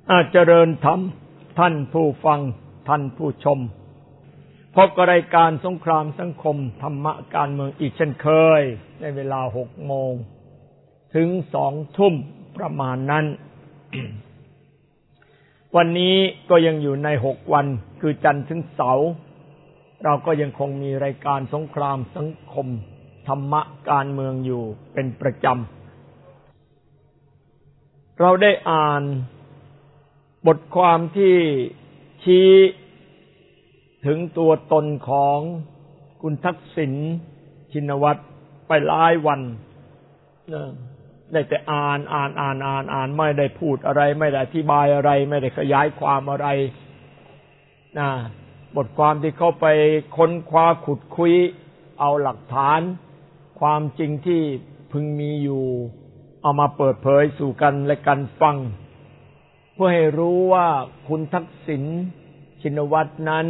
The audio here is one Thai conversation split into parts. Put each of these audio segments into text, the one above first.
เจริญธรรมท่านผู้ฟังท่านผู้ชมพบกับรายการสงครามสังคมธรรมะการเมืองอีกเช่นเคยในเวลา 6 โมงถึง 2 ทุ่มประมาณนั้น วันนี้ก็ยังอยู่ใน6วันคือจันทร์ถึงเสาร์เราก็ยังคงมีรายการสงครามสังคมธรรมะการเมืองอยู่เป็นประจำเราได้อ่านบทความที่ชี้ถึงตัวตนของคุณทักษิณชินวัตรไปหลายวันได้แต่อ่านไม่ได้พูดอะไรไม่ได้อธิบายอะไรไม่ได้ขยายความอะไรบทความที่เขาไปค้นคว้าขุดคุยเอาหลักฐานความจริงที่พึงมีอยู่เอามาเปิดเผยสู่กันและกันฟังเพื่อให้รู้ว่าคุณทักษิณชินวัตรนั้น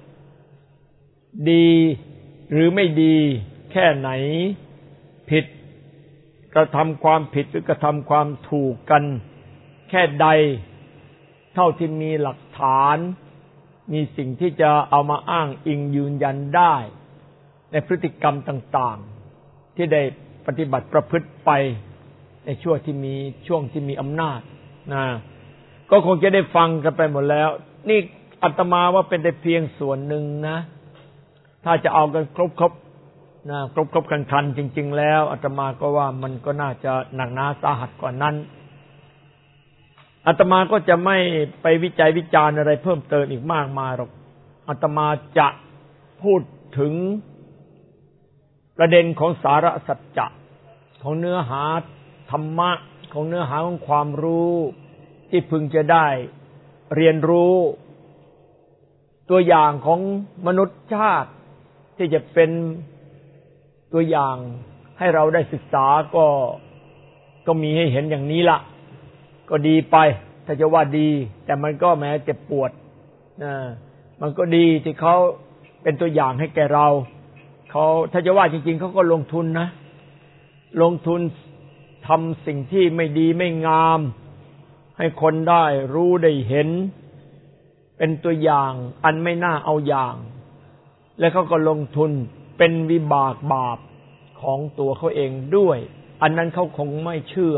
ดีหรือไม่ดีแค่ไหนผิดกระทำความผิดหรือกระทำความถูกกันแค่ใดเท่าที่มีหลักฐานมีสิ่งที่จะเอามาอ้างอิงยืนยันได้ในพฤติกรรมต่างๆที่ได้ปฏิบัติประพฤติไปในช่วงที่มีอำนาจก็คงจะได้ฟังกันไปหมดแล้วนี่อาตมาว่าเป็นแต่เพียงส่วนหนึ่งนะถ้าจะเอากันครบคันจริงๆแล้วอาตมาก็ว่ามันก็น่าจะหนักหนาสาหัสกว่านั้นอาตมาก็จะไม่ไปวิจัยวิจารณ์อะไรเพิ่มเติมอีกมากมายหรอกอาตมาจะพูดถึงประเด็นของสาระสัจจะของเนื้อหาธรรมะของเนื้อหาของความรู้ที่พึงจะได้เรียนรู้ตัวอย่างของมนุษยชาติที่จะเป็นตัวอย่างให้เราได้ศึกษาก็มีให้เห็นอย่างนี้ละก็ดีไปถ้าจะว่าดีแต่มันก็แม้เจ็บปวดมันก็ดีที่เขาเป็นตัวอย่างให้แก่เราเขาถ้าจะว่าจริงๆเขาก็ลงทุนนะลงทุนทำสิ่งที่ไม่ดีไม่งามให้คนได้รู้ได้เห็นเป็นตัวอย่างอันไม่น่าเอาอย่างและเขาก็ลงทุนเป็นวิบากบาปของตัวเขาเองด้วยอันนั้นเขาคงไม่เชื่อ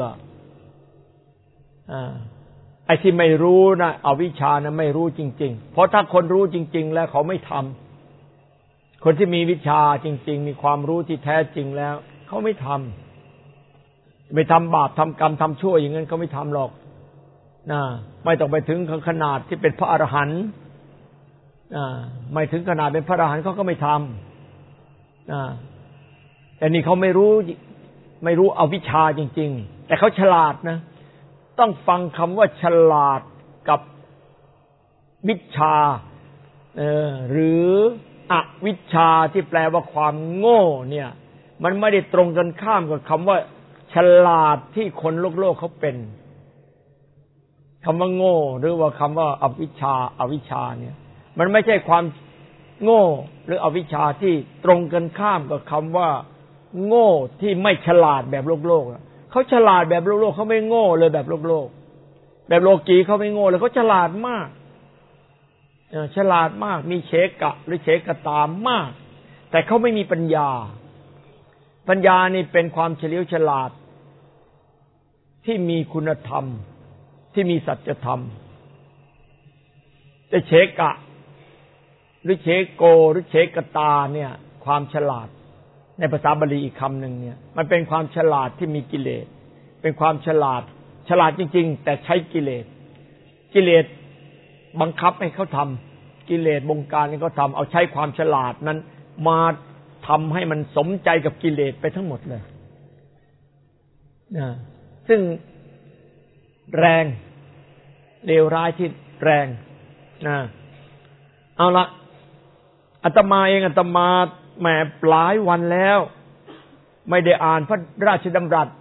ไอ้ที่ไม่รู้นะอวิชชานะไม่รู้จริงๆเพราะถ้าคนรู้จริงๆแล้วเขาไม่ทำคนที่มีวิชาจริงๆมีความรู้ที่แท้จริงแล้วเขาไม่ทำบาปทำกรรมทำชั่วอย่างนั้นเขาไม่ทำหรอกไม่ต้องไปถึงขนาดที่เป็นพระอรหันต์ไม่ถึงขนาดเป็นพระอรหันต์เขาก็ไม่ทำแต่นี่เขาไม่รู้อวิชชาจริงๆแต่เขาฉลาดนะต้องฟังคำว่าฉลาดกับวิชชาหรืออวิชชาที่แปลว่าความโง่เนี่ยมันไม่ได้ตรงกันข้ามกับคำว่าฉลาดที่คนโลกเขาเป็นคำว่าโง่หรือว่าคำว่าอวิชชาเนี่ยมันไม่ใช่ความโง่หรืออวิชชาที่ตรงกันข้ามกับคำว่าโง่ที่ไม่ฉลาดแบบโลกเขาฉลาดแบบโลกเขาไม่โง่เลยแบบโลกแบบโลกีเขาไม่โง่เลยเขาฉลาดมากมีเฉกะหรือเฉกตามากแต่เขาไม่มีปัญญานี่เป็นความเฉลียวฉลาดที่มีคุณธรรมที่มีสัจธรรมแต่เฉกะหรือเฉโกหรือเฉกตาเนี่ยความฉลาดในภาษาบาลีอีกคำหนึ่งเนี่ยมันเป็นความฉลาดที่มีกิเลสเป็นความฉลาดจริงๆแต่ใช้กิเลสบังคับให้เขาทำกิเลสบงการให้เขาทำเอาใช้ความฉลาดนั้นมาทำให้มันสมใจกับกิเลสไปทั้งหมดเลยซึ่งแรงเลวร้ายที่แรงเอาละอาตมาแหมหลายวันแล้วไม่ได้อ่านพระราชดำรัส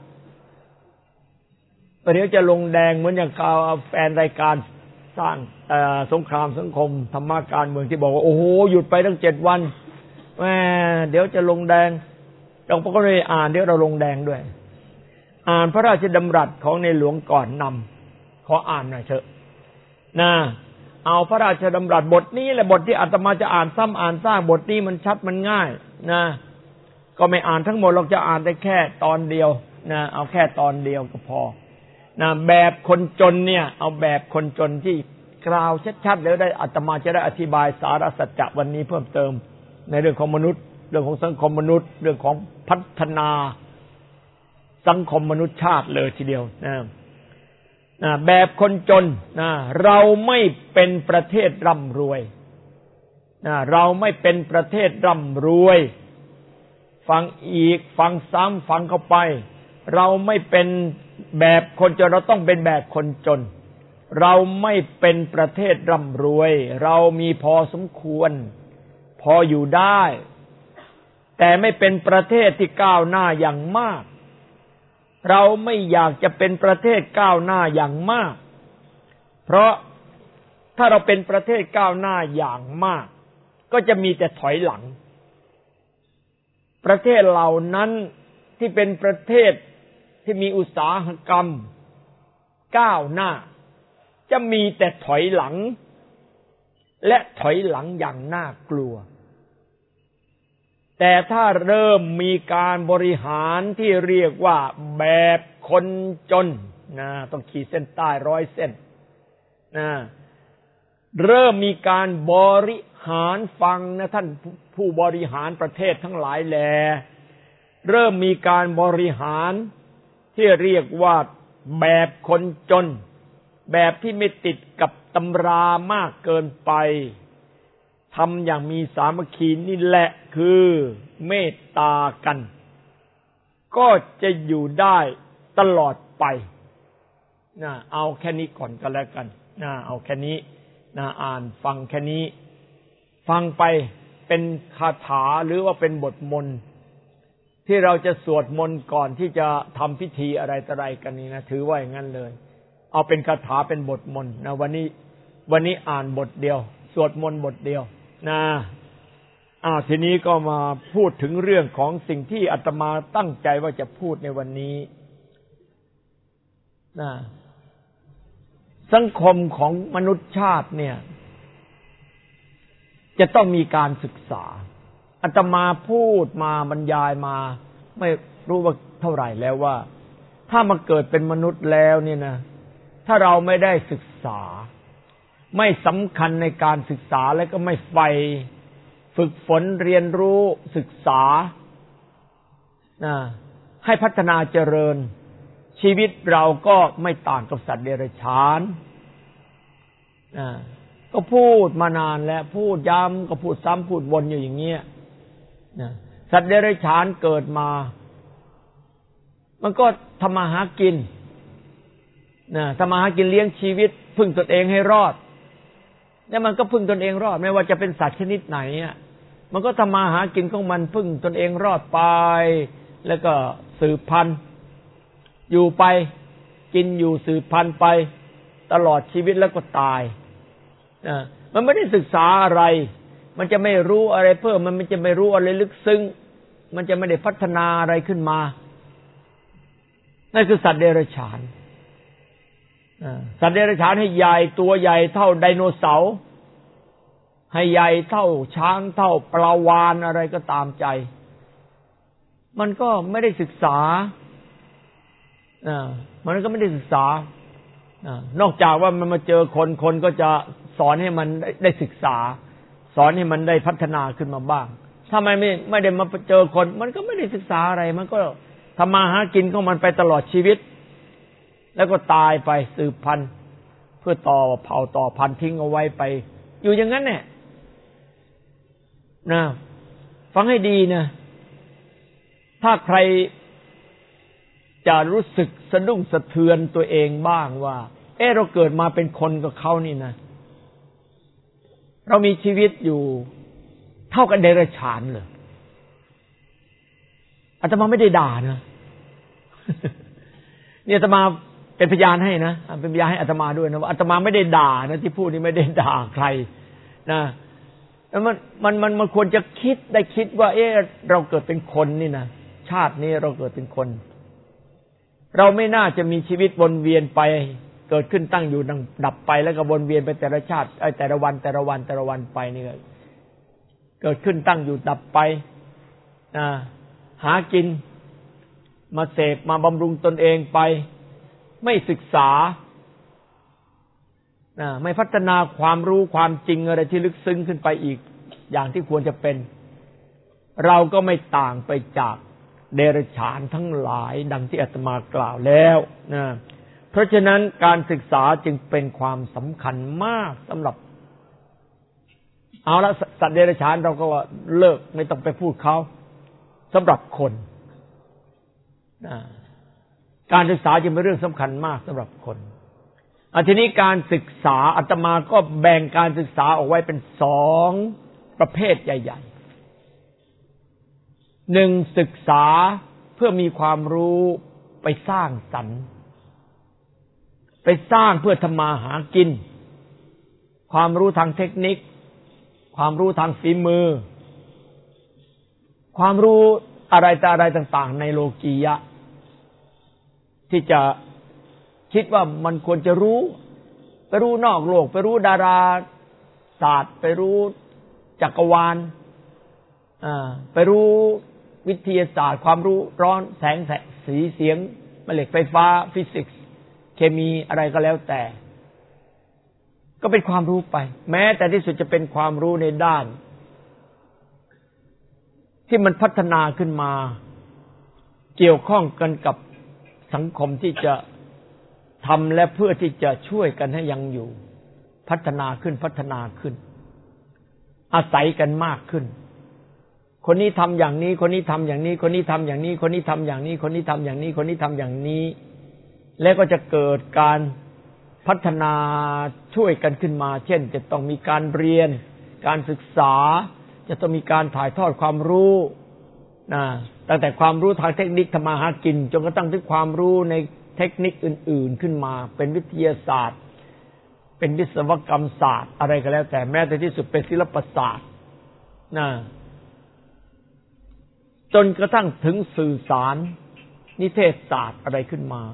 ประเดี๋ยวจะลงแดงเหมือนอย่างแฟนรายการสร้างสงครามสังคมธรรมะการเมืองที่บอกว่าโอ้โหหยุดไปตั้ง7 วันแหมเดี๋ยวจะลงแดงเราก็เลยอ่านเดี๋ยวเราลงแดงด้วยอ่านพระราชดำรัสของในหลวงก่อนนำขออ่านหน่อยเถอะนะเอาพระราชดำรัสบทนี้แหละบทที่อาตมาจะอ่านซ้ำอ่านซากบทนี้มันชัดมันง่ายนะก็ไม่อ่านทั้งหมดเราจะอ่านได้แค่ตอนเดียวนะเอาแค่ตอนเดียวก็พอนะแบบคนจนเนี่ยเอาแบบคนจนที่กล่าวชัดๆแล้วได้อาตมาจะได้อธิบายสาระสัจจะวันนี้เพิ่มเติมในเรื่องของมนุษย์เรื่องของสังคมมนุษย์เรื่องของพัฒนาสังคมมนุษยชาติเลยทีเดียวนะแบบคนจนนะเราไม่เป็นประเทศร่ำรวยนะเราไม่เป็นประเทศร่ำรวยฟังอีกฟังซ้ำฟังเข้าไปเราไม่เป็นแบบคนจนเราต้องเป็นแบบคนจนเราไม่เป็นประเทศร่ำรวยเรามีพอสมควรพออยู่ได้แต่ไม่เป็นประเทศที่ก้าวหน้าอย่างมากเราไม่อยากจะเป็นประเทศก้าวหน้าอย่างมากเพราะถ้าเราเป็นประเทศก้าวหน้าอย่างมากก็จะมีแต่ถอยหลังประเทศเหล่านั้นที่เป็นประเทศที่มีอุตสาหกรรมก้าวหน้าจะมีแต่ถอยหลังและถอยหลังอย่างน่ากลัวแต่ถ้าเริ่มมีการบริหารที่เรียกว่าแบบคนจนนะต้องขีดเส้นใต้100 เส้นนะเริ่มมีการบริหารฟังนะท่านผู้บริหารประเทศทั้งหลายแลเริ่มมีการบริหารที่เรียกว่าแบบคนจนแบบที่ไม่ติดกับตำรามากเกินไปทำอย่างมีสามัคคีนี่แหละคือเมตตากันก็จะอยู่ได้ตลอดไปนะเอาแค่นี้ก่อนก็แล้วกันนะเอาแค่นี้นะอ่านฟังแค่นี้ฟังไปเป็นคาถาหรือว่าเป็นบทมนต์ที่เราจะสวดมนต์ก่อนที่จะทำพิธีอะไรต่ออะไรกันนี่นะถือว่าอย่างนั้นเลยเอาเป็นคาถาเป็นบทมนต์นะวันนี้อ่านบทเดียวสวดมนต์บทเดียวนะทีนี้ก็มาพูดถึงเรื่องของสิ่งที่อาตมาตั้งใจว่าจะพูดในวันนี้นะสังคมของมนุษยชาติเนี่ยจะต้องมีการศึกษาอาตมาพูดมาบรรยายมาไม่รู้ว่าเท่าไหร่แล้วว่าถ้ามาเกิดเป็นมนุษย์แล้วเนี่ยนะถ้าเราไม่ได้ศึกษาไม่สำคัญในการศึกษาและก็ไม่ใฝ่ฝึกฝนเรียนรู้ศึกษาให้พัฒนาเจริญชีวิตเราก็ไม่ต่างกับสัตว์เดรัจฉานก็พูดมานานแล้วพูดย้ำก็พูดซ้ำพูดวนอยู่อย่างเงี้ยสัตว์เดรัจฉานเกิดมามันก็ทำมาหากินทำมาหากินเลี้ยงชีวิตพึ่งตนเองให้รอดแล้วมันก็พึ่งตนเองรอดไม่ว่าจะเป็นสัตว์ชนิดไหนมันก็ทำมาหากินของมันพึ่งตนเองรอดไปแล้วก็สืบพันธุ์อยู่ไปกินอยู่สืบพันธุ์ไปตลอดชีวิตแล้วก็ตายมันไม่ได้ศึกษาอะไรมันจะไม่รู้อะไรเพิ่มมันจะไม่รู้อะไรลึกซึ้งมันจะไม่ได้พัฒนาอะไรขึ้นมานั่นคือสัตว์เดรัจฉานสัตว์เดรัจฉานให้ใหญ่ตัวใหญ่เท่าไดโนเสาร์ให้ใหญ่เท่าช้างเท่าปลาวาฬอะไรก็ตามใจมันก็ไม่ได้ศึกษามันก็ไม่ได้ศึกษานอกจากว่ามันมาเจอคนก็จะสอนให้มันได้ศึกษาสอนให้มันได้พัฒนาขึ้นมาบ้างถ้าไม่ได้มาเจอคนมันก็ไม่ได้ศึกษาอะไรมันก็ทำมาหากินของมันไปตลอดชีวิตแล้วก็ตายไปสืบพันธุ์เพื่อต่อเผ่าต่อพันธุ์ทิ้งเอาไว้ไปอยู่อย่างนั้นเนี่ยนะฟังให้ดีนะถ้าใครจะรู้สึกสะดุ้งสะเทือนตัวเองบ้างว่าเราเกิดมาเป็นคนกับเขานี่นะเรามีชีวิตอยู่เท่ากับเดรัจฉานเลยอาตมาไม่ได้ด่านะเนี่ยอาตมาเป็นพยานให้นะเป็นพยานให้อาตมาด้วยนะว่าอาตมาไม่ได้ด่านะที่พูดนี่ไม่ได้ด่าใครนะแล้วมันควรจะคิดว่าเราเกิดเป็นคนนี่นะชาตินี้เราเกิดเป็นคนเราไม่น่าจะมีชีวิตวนเวียนไปเกิดขึ้นตั้งอยู่ดับไปแล้วก็วนเวียนไปแต่ละชาติแต่ละวันไปนี่เกิดขึ้นตั้งอยู่ดับไปหากินมาเสพมาบำรุงตนเองไปไม่ศึกษาไม่พัฒนาความรู้ความจริงอะไรที่ลึกซึ้งขึ้นไปอีกอย่างที่ควรจะเป็นเราก็ไม่ต่างไปจากเดรัจฉานทั้งหลายดังที่อาตมากล่าวแล้วนะเพราะฉะนั้นการศึกษาจึงเป็นความสำคัญมากสำหรับเอาละสัตว์เดรัจฉานเราก็เลิกไม่ต้องไปพูดเขาสำหรับคนการศึกษาจึงเป็นเรื่องสำคัญมากสำหรับคนทีนี้การศึกษาอาตมาก็แบ่งการศึกษาออกไว้เป็น2ประเภทใหญ่ๆ1ศึกษาเพื่อมีความรู้ไปสร้างสรรค์ไปสร้างเพื่อทำมาหากินความรู้ทางเทคนิคความรู้ทางฝีมือความรู้อะไรต่างๆในโลกียะที่จะคิดว่ามันควรจะรู้ไปรู้นอกโลกไปรู้ดาราศาสตร์ไปรู้จักรวาลไปรู้วิทยาศาสตร์ความรู้ร้อนแสงสีเสียงแม่เหล็กไฟฟ้าฟิสิกส์เคมีอะไรก็แล้วแต่ก็เป็นความรู้ไปแม้แต่ที่สุดจะเป็นความรู้ในด้านที่มันพัฒนาขึ้นมาเกี่ยวข้องกันกับสังคมที่จะทำและเพื่อที่จะช่วยกันให้ยังอยู่พัฒนาขึ้นอาศัยกันมากขึ้นคนนี้ทำอย่างนี้คนนี้ทำอย่างนี้คนนี้ทำอย่างนี้คนนี้ทำอย่างนี้คนนี้ทำอย่างนี้คนนี้ทำอย่างนี้แล้วก็จะเกิดการพัฒนาช่วยกันขึ้นมาเช่นจะต้องมีการเรียนการศึกษาจะต้องมีการถ่ายทอดความรู้ตั้งแต่ความรู้ทางเทคนิคทำมาหากินจนกระทั่งถึงความรู้ในเทคนิคอื่นๆขึ้นมาเป็นวิทยาศาสตร์เป็นวิศวกรรมศาสตร์อะไรก็แล้วแต่แม้แต่ที่สุดเป็นศิลปศาสตร์จนกระทั่งถึงสื่อสารนิเทศศาสตร์อะไรขึ้นมา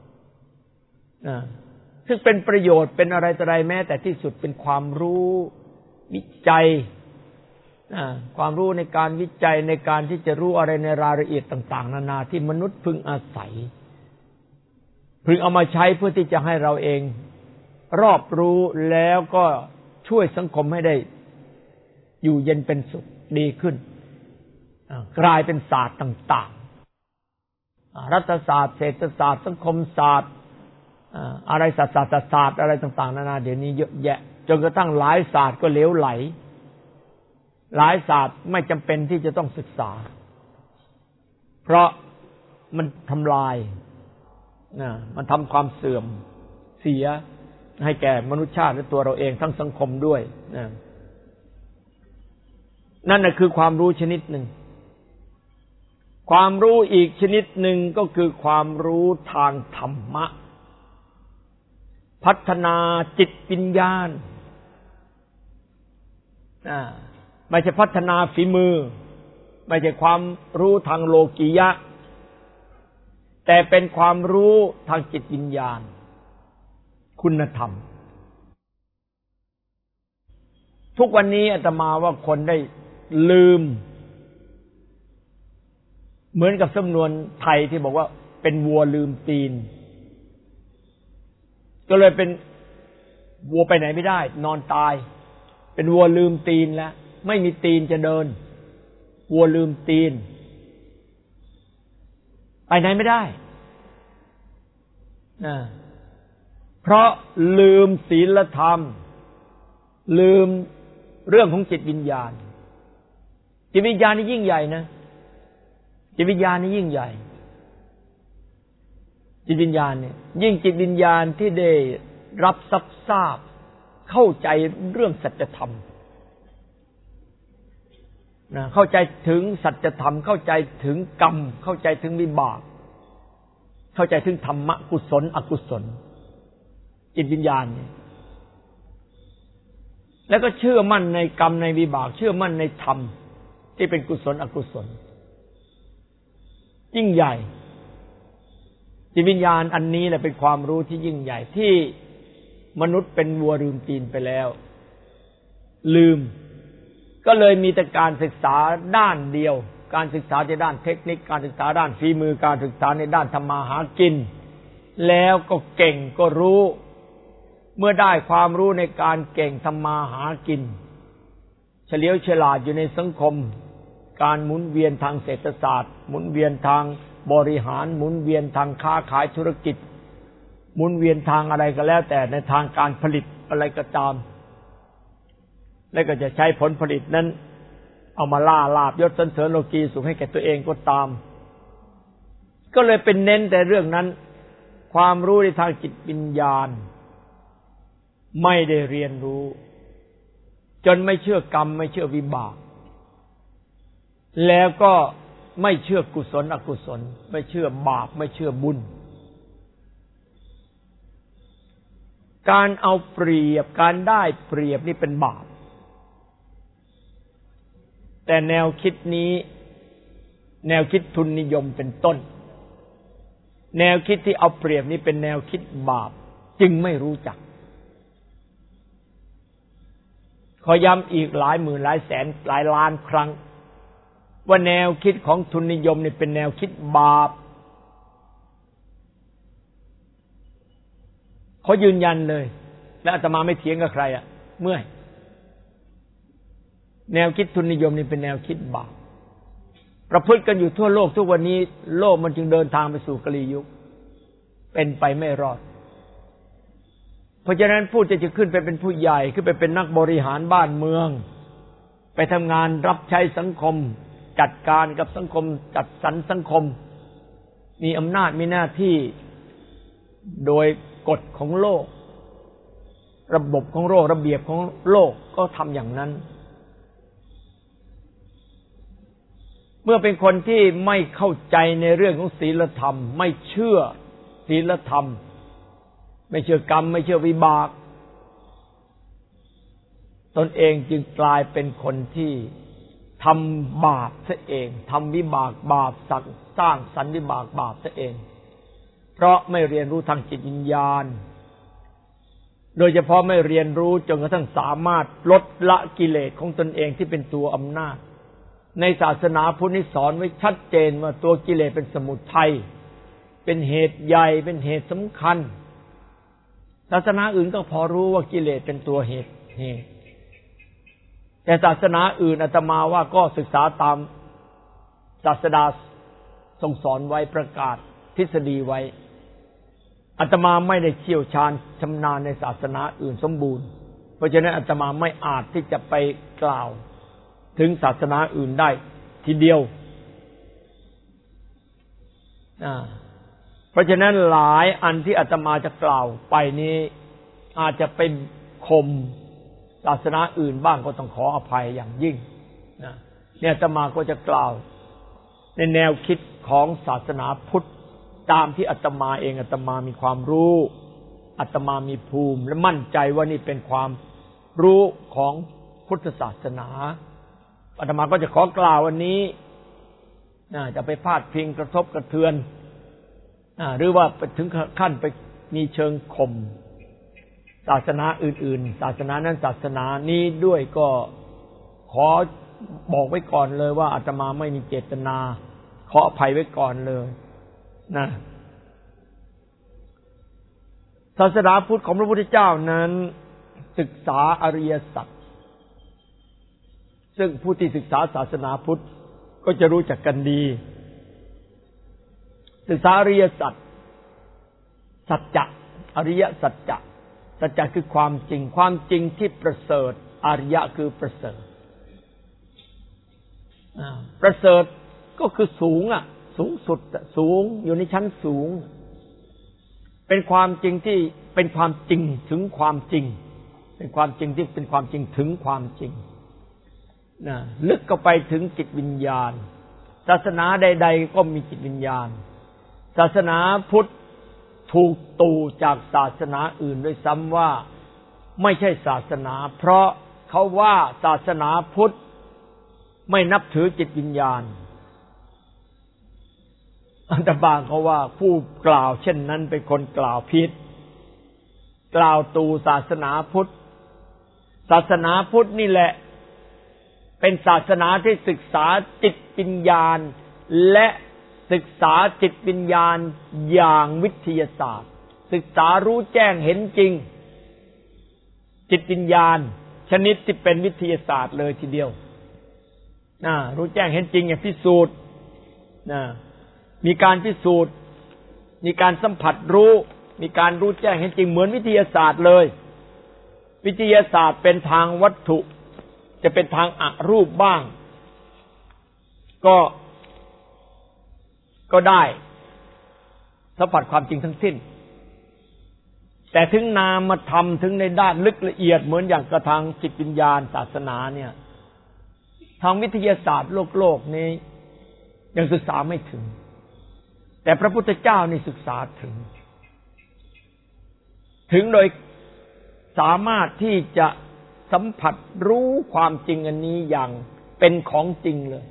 ซึ่งเป็นประโยชน์เป็นอะไรต่ออะไรแม้แต่ที่สุดเป็นความรู้วิจัยความรู้ในการวิจัยในการที่จะรู้อะไรในรายละเอียดต่างๆนานาที่มนุษย์พึงอาศัยพึงเอามาใช้เพื่อที่จะให้เราเองรอบรู้แล้วก็ช่วยสังคมให้ได้อยู่เย็นเป็นสุขดีขึ้นกลายเป็นศาสตร์ต่างๆรัฐศาสตร์เศรษฐศาสตร์สังคมศาสตร์อะไรศาสตร์อะไรต่างๆนานาเดี๋ยวนี้เยอะแยะจนกระทั่งหลายศาสตร์ก็เหลวไหลหลายศาสตร์ไม่จำเป็นที่จะต้องศึกษาเพราะมันทำลายมันทำความเสื่อมเสียให้แก่มนุษยชาติและตัวเราเองทั้งสังคมด้วยนั่นน่ะคือความรู้ชนิดหนึ่งความรู้อีกชนิดหนึ่งก็คือความรู้ทางธรรมะพัฒนาจิตวิญญาณไม่ใช่พัฒนาฝีมือไม่ใช่ความรู้ทางโลกียะแต่เป็นความรู้ทางจิตวิญญาณคุณธรรมทุกวันนี้อาตมาว่าคนได้ลืมเหมือนกับสำนวนไทยที่บอกว่าเป็นวัวลืมตีนก็เลยเป็นวัวไปไหนไม่ได้นอนตายเป็นวัวลืมตีนแล้วไม่มีตีนจะเดินวัวลืมตีนไปไหนไม่ได้เพราะลืมศีลธรรมลืมเรื่องของจิตวิญญาณจิตวิญญาณนี่ยิ่งใหญ่นะจิตวิญญาณนี่ยิ่งใหญ่จิตวิญญาณเนี่ยยิ่งจิตวิญญาณที่ได้รับทราบเข้าใจเรื่องสัจธรรมเข้าใจถึงสัจธรรมเข้าใจถึงกรรมเข้าใจถึงวิบากเข้าใจถึงธรรมะกุศลอกุศลจิตวิญญาณเนี่ยแล้วก็เชื่อมั่นในกรรมในวิบากเชื่อมั่นในธรรมที่เป็นกุศลอกุศลยิ่งใหญ่จิตวิญญาณอันนี้แหละเป็นความรู้ที่ยิ่งใหญ่ที่มนุษย์เป็นวัวลืมตีนไปแล้วลืมก็เลยมีแต่การศึกษาด้านเดียวการศึกษาในด้านเทคนิคการศึกษาด้านฝีมือการศึกษาในด้านทำมาหากินแล้วก็เก่งก็รู้เมื่อได้ความรู้ในการเก่งทำมาหากินเฉลียวฉลาดอยู่ในสังคมการหมุนเวียนทางเศรษฐศาสตร์หมุนเวียนทางบริหารหมุนเวียนทางค้าขายธุรกิจหมุนเวียนทางอะไรก็แล้วแต่ในทางการผลิตอะไรก็ตามแล้วก็จะใช้ผลผลิตนั้นเอามาล่าลาภยศสรรเสริญโลกีสุขให้แก่ตัวเองก็ตามก็เลยเป็นเน้นแต่เรื่องนั้นความรู้ในทางจิตวิญญาณไม่ได้เรียนรู้จนไม่เชื่อกรรมไม่เชื่อวิบากแล้วก็ไม่เชื่อกุศลอกุศลไม่เชื่อบาปไม่เชื่อบุญการเอาเปรียบการได้เปรียบนี่เป็นบาปแต่แนวคิดนี้แนวคิดทุนนิยมเป็นต้นแนวคิดที่เอาเปรียบนี้เป็นแนวคิดบาปจึงไม่รู้จักขอย้ำอีกหลายหมื่นหลายแสนหลายล้านครั้งว่าแนวคิดของทุนนิยมนี่เป็นแนวคิดบาปเขายืนยันเลยและอาตมาไม่เถียงกับใครเมื่อยแนวคิดทุนนิยมนี่เป็นแนวคิดบาปประพฤติกันอยู่ทั่วโลกทุกวันนี้โลกมันจึงเดินทางไปสู่กลียุคเป็นไปไม่รอดเพราะฉะนั้นผู้จะขึ้นไปเป็นผู้ใหญ่ขึ้นไปเป็นนักบริหารบ้านเมืองไปทำงานรับใช้สังคมจัดการกับสังคมจัดสรรสังคมมีอำนาจมีหน้าที่โดยกฎของโลกระบบของโลกระเบียบของโลกก็ทำอย่างนั้นเมื่อเป็นคนที่ไม่เข้าใจในเรื่องของศีลธรรมไม่เชื่อศีลธรรมไม่เชื่อกรรมไม่เชื่อวิบากตนเองจึงกลายเป็นคนที่ทำบาปซะเองทำวิบากบาปสร้างสรรค์วิบากบาปซะเองเพราะไม่เรียนรู้ทางจิตวิญญาณโดยเฉพาะไม่เรียนรู้จนกระทั่งสามารถลดละกิเลสของตนเองที่เป็นตัวอำนาจในศาสนาพุทธนี่สอนไว้ชัดเจนว่าตัวกิเลสเป็นสมุทัยเป็นเหตุใหญ่เป็นเหตุสำคัญศาสนาอื่นก็พอรู้ว่ากิเลสเป็นตัวเหตุแต่ศาสนาอื่นอาตมาว่าก็ศึกษาตามศาสดาทรงสอนไว้ประกาศทฤษฎีไว้อาตมาไม่ได้เชี่ยวชาญชำนาญในศาสนาอื่นสมบูรณ์เพราะฉะนั้นอาตมาไม่อาจที่จะไปกล่าวถึงศาสนาอื่นได้ทีเดียวเพราะฉะนั้นหลายอันที่อาตมาจะกล่าวไปนี้อาจจะเป็นข่มศาสนาอื่นบ้างก็ต้องขออภัยอย่างยิ่งเนี่ยอาตมาก็จะกล่าวในแนวคิดของศาสนาพุทธตามที่อาตมาเองอาตมามีความรู้อาตมามีภูมิและมั่นใจว่านี่เป็นความรู้ของพุทธศาสนาอาตมาก็จะขอกล่าววันนี้จะไปพาดพิงกระทบกระเทือนหรือว่าไปถึงขั้นไปมีเชิงข่มศาสนาอื่นๆศาสนานั้นศาสนานี้ด้วยก็ขอบอกไว้ก่อนเลยว่าอาตมาไม่มีเจตนาขออภัยไว้ก่อนเลยนะศาสนาพุทธของพระพุทธเจ้านั้นศึกษาอริยสัจซึ่งผู้ที่ศึกษาศาสนาพุทธก็จะรู้จักกันดีศึกษาอริยสัจสัจจะอริยสัจจะสัจจะคือความจริงความจริงที่ประเสริฐอริยะคือประเสริฐประเสริฐก็คือสูงสูงสุดสูงอยู่ในชั้นสูงเป็นความจริงที่เป็นความจริงถึงความจริงเป็นความจริงที่เป็นความจริงถึงความจริงลึกเข้าไปถึงจิตวิญญาณศาสนาใดๆก็มีจิตวิญญาณศาสนาพุทธถูกตู่จากศาสนาอื่นด้วยซ้ำว่าไม่ใช่ศาสนาเพราะเขาว่าศาสนาพุทธไม่นับถือจิตวิญญาณอันตบางเขาว่าผู้กล่าวเช่นนั้นเป็นคนกล่าวผิดกล่าวตูศาสนาพุทธศาสนาพุทธนี่แหละเป็นศาสนาที่ศึกษาจิตวิญญาณและศึกษาจิตวิญญาณอย่างวิทยาศาสตร์ศึกษารู้แจ้งเห็นจริงจิตวิญญาณชนิดที่เป็นวิทยาศาสตร์เลยทีเดียวรู้แจ้งเห็นจริงอย่างพิสูจน์มีการพิสูจน์มีการสัมผัสรู้มีการรู้แจ้งเห็นจริงเหมือนวิทยาศาสตร์เลยวิทยาศาสตร์เป็นทางวัตถุจะเป็นทางอรูปบ้างก็ได้สัมผัสความจริงทั้งสิ้นแต่ถึงนามธรรมถึงในด้านลึกละเอียดเหมือนอย่างกระทางจิตวิญญาณศาสนาเนี่ยทางวิทยาศาสตร์โลกนี้ยังศึกษาไม่ถึงแต่พระพุทธเจ้านี่ศึกษาถึงโดยสามารถที่จะสัมผัสรู้ความจริงอันนี้อย่างเป็นของจริงเลย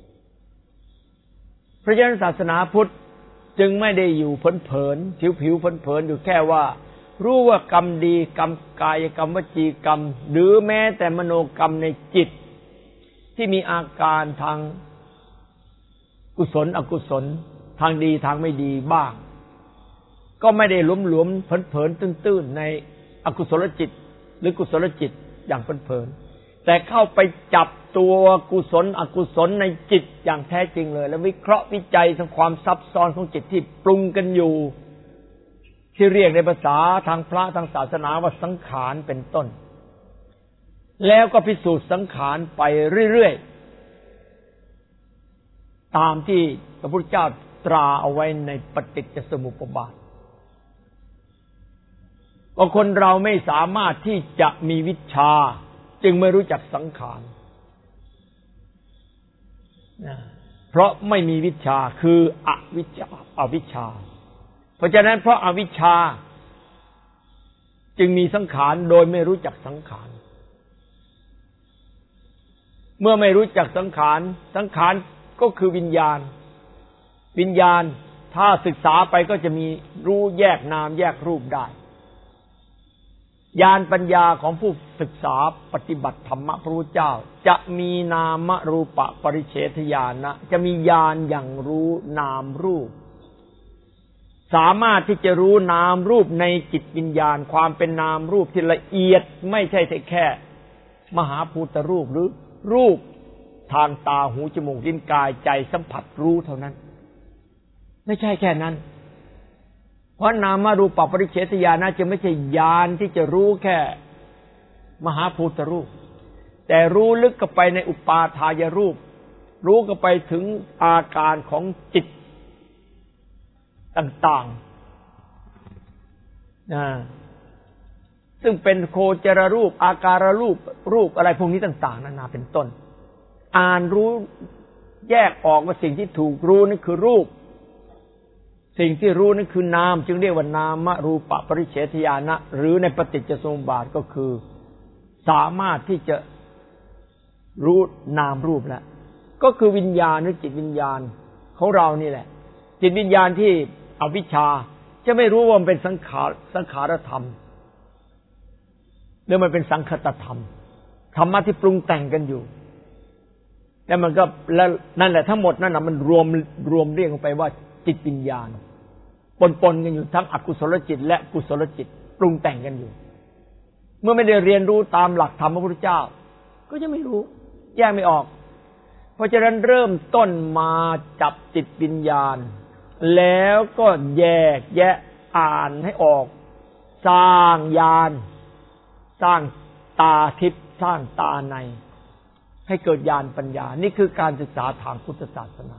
เพราะฉะนั้นศาสนาพุทธจึงไม่ได้อยู่เผินๆผิวๆเผินๆอยู่แค่ว่ารู้ว่ากรรมดีกรรมกายกรรมวจีกรรมหรือแม้แต่มโนกรรมในจิตที่มีอาการทางกุศลอกุศลทางดีทางไม่ดีบ้างก็ไม่ได้หลวมๆเผินๆตื้นๆในอกุศลจิตหรือกุศลจิตอย่างเผินๆแต่เข้าไปจับตัวกุศลอกุศลในจิตอย่างแท้จริงเลยแล้ววิเคราะห์วิจัยถึงความซับซ้อนของจิตที่ปรุงกันอยู่ที่เรียกในภาษาทางพระทางศาสนาว่าสังขารเป็นต้นแล้วก็พิสูจน์สังขารไปเรื่อยๆตามที่พระพุทธเจ้าตราเอาไว้ในปฏิจจสมุปบาทว่าคนเราไม่สามารถที่จะมีวิชาจึงไม่รู้จักสังขารเพราะไม่มีวิชาคืออวิชชาเพราะฉะนั้นเพราะอวิชชาจึงมีสังขารโดยไม่รู้จักสังขารเมื่อไม่รู้จักสังขารก็คือวิญญาณถ้าศึกษาไปก็จะมีรู้แยกนามแยกรูปได้ญาณปัญญาของผู้ศึกษาปฏิบัติธรรมะพระพุทธเจ้าจะมีนามรูปปริเฉทญาณะจะมีญาณอย่างรู้นามรูปสามารถที่จะรู้นามรูปในจิตวิญญาณความเป็นนามรูปที่ละเอียดไม่ใช่แค่มหาภูตรูปหรือรูปทางตาหูจมูกลิ้นกายใจสัมผัสรู้เท่านั้นไม่ใช่แค่นั้นเพราะนามรูปปริเฉทญาณะจะไม่ใช่ญาณที่จะรู้แค่มหาภูตรูปแต่รู้ลึกเข้าไปในอุปาทายรูปรู้เข้าไปถึงอาการของจิตต่างๆซึ่งเป็นโคจรรูปอาการรูปอะไรพวกนี้ต่างๆนานาเป็นต้นอ่านรู้แยกออกว่าสิ่งที่ถูกรู้นั่นคือรูปสิ่งที่รู้นั่นคือนามจึงเรียกว่านามรูปปริเฉทญาณะหรือในปฏิจจสมุปบาทก็คือสามารถที่จะรู้นามรูปแล้วก็คือวิญญาณหรือจิตวิญญาณของเรานี่แหละจิตวิญญาณที่อวิชชาจะไม่รู้ว่ามันเป็นสังขารธรรมหรือมันเป็นสังคตธรรมธรรมะที่ปรุงแต่งกันอยู่แล้วมันก็แล้วนั่นแหละทั้งหมดนั่นน่ะมันรวมเรียกลงไปว่าจิตวิญญาณปนกันอยู่ทั้งอกุศลจิตและกุศลจิตปรุงแต่งกันอยู่เมื่อไม่ได้เรียนรู้ตามหลักธรรมพระพุทธเจ้าก็จะไม่รู้แยกไม่ออกเพราะฉะนั้นเริ่มต้นมาจับจิตวิญญาณแล้วก็แยกแยะอ่านให้ออกสร้างญาณสร้างตาทิพย์สร้างตาในให้เกิดญาณปัญญานี่คือการศึกษาทางพุทธศาสนา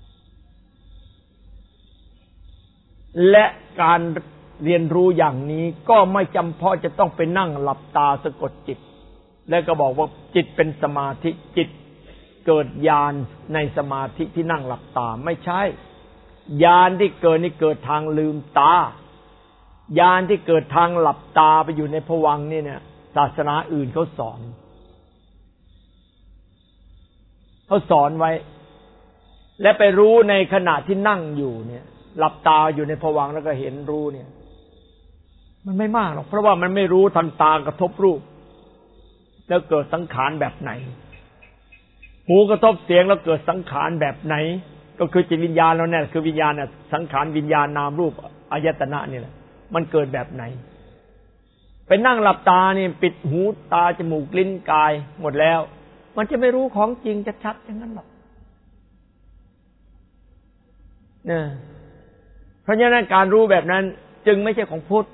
และการเรียนรู้อย่างนี้ก็ไม่จำเพาะจะต้องไปนั่งหลับตาสะกดจิตแล้วก็บอกว่าจิตเป็นสมาธิจิตเกิดญาณในสมาธิที่นั่งหลับตาไม่ใช่ญาณที่เกิดนี่เกิดทางลืมตาญาณที่เกิดทางหลับตาไปอยู่ในภวังค์นี่เนี่ยศาสนาอื่นเขาสอนไว้และไปรู้ในขณะที่นั่งอยู่เนี่ยหลับตาอยู่ในภวังค์แล้วก็เห็นรู้เนี่ยมันไม่มากหรอกเพราะว่ามันไม่รู้ทางตากระทบรูปแล้วเกิดสังขารแบบไหนหูกระทบเสียงแล้วเกิดสังขารแบบไหนก็คือจิตวิญญาณเราเนี่ยคือวิญญาณน่ะสังขารวิญญาณนามรูปอายตนะนี่แหละมันเกิดแบบไหนไปนั่งหลับตานี่ปิดหูตาจมูกลิ้นกายหมดแล้วมันจะไม่รู้ของจริงชัดๆอย่างนั้นหรอกนะเพราะฉะนั้นการรู้แบบนั้นจึงไม่ใช่ของพุทธ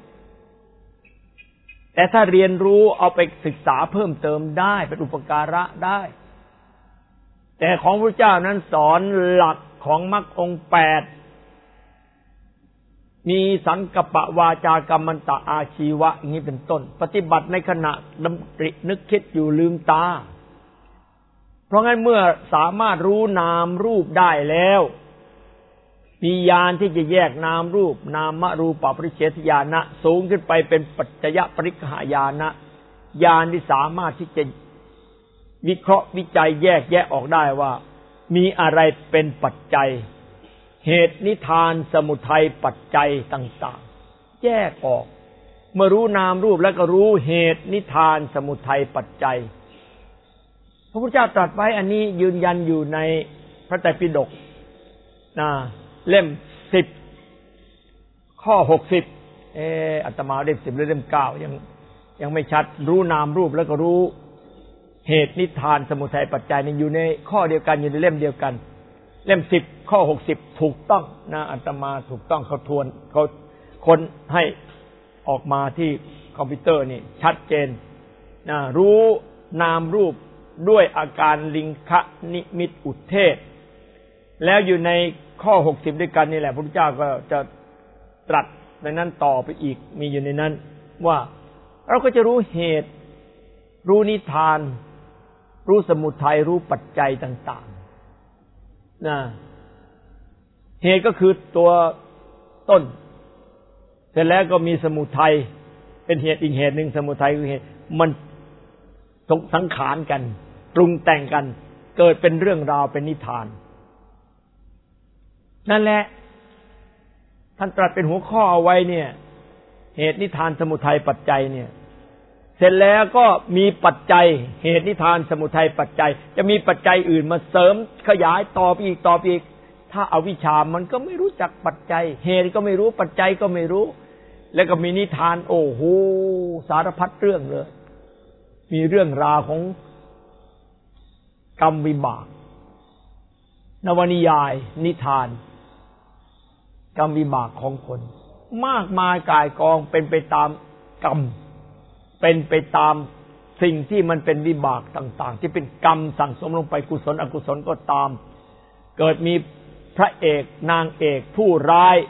แต่ถ้าเรียนรู้เอาไปศึกษาเพิ่มเติมได้เป็นอุปการะได้แต่ของพระเจ้านั้นสอนหลักของมรรคองค์8มีสังกัปปะวาจากัมมันตะอาชีวะอย่างนี้เป็นต้นปฏิบัติในขณะดำรินึกคิดอยู่ลืมตาเพราะงั้นเมื่อสามารถรู้นามรูปได้แล้วมีญาณที่จะแยกนามรูปนามรูปปริเฉทญาณะสูงขึ้นไปเป็นปัจจยปริฆหญาณะญาณที่สามารถที่จะวิเคราะห์วิจัยแยกแยะออกได้ว่ามีอะไรเป็นปัจจัยเหตุนิทานสมุทัยปัจจัยต่างๆแยกออกเมื่อรู้นามรูปแล้วก็รู้เหตุนิทานสมุทัยปัจจัยพระพุทธเจ้าตรัสไว้อันนี้ยืนยันอยู่ในพระไตรปิฎกเล่ม10ข้อ60อาตมาเล่ม10หรือเล่ม9ยังไม่ชัดรู้นามรูปแล้วก็รู้เหตุนิทานสมุทัยปัจจัยนี่อยู่ในข้อเดียวกันอยู่ในเล่มเดียวกันเล่ม10ข้อ60ถูกต้องนะอาตมาถูกต้องเขาทวนเขาคนให้ออกมาที่คอมพิวเตอร์นี่ชัดเจนนะรู้นามรูปด้วยอาการลิงคะนิมิตอุเทศแล้วอยู่ในข้อ60ด้วยกันนี่แหละพระพุทธเจ้าก็จะตรัสในนั้นต่อไปอีกมีอยู่ในนั้นว่าเราก็จะรู้เหตุรู้นิทานรู้สมุทัยรู้ปัจจัยต่างๆนะเหตุก็คือตัวต้นเสร็จแล้วก็มีสมุทัยเป็นเหตุอีกเหตุหนึ่งสมุทัยคือเหตุมันสังขารกันปรุงแต่งกันเกิดเป็นเรื่องราวเป็นนิทานนั่นแหละท่านตรัสเป็นหัวข้อเอาไว้เนี่ยเหตุนิทานสมุทัยปัจจัยเนี่ยเสร็จแล้วก็มีปัจจัยเหตุนิทานสมุทัยปัจจัยจะมีปัจจัยอื่นมาเสริมขยายต่อไปอีกถ้าอวิชชามันก็ไม่รู้จักปัจจัยเหตุก็ไม่รู้ปัจจัยก็ไม่รู้แล้วก็มีนิทานโอ้โหสารพัดเรื่องเลยมีเรื่องราวของกรรมวิบากนวนิยายนิทานกรรมวิบากของคนมากมายก่ายกองเป็นไปตามกรรมเป็นไปตามสิ่งที่มันเป็นวิบากต่างๆที่เป็นกรรมสั่งสมลงไปกุศลอกุศลก็ตามเกิดมีพระเอกนางเอกผู้ร้าย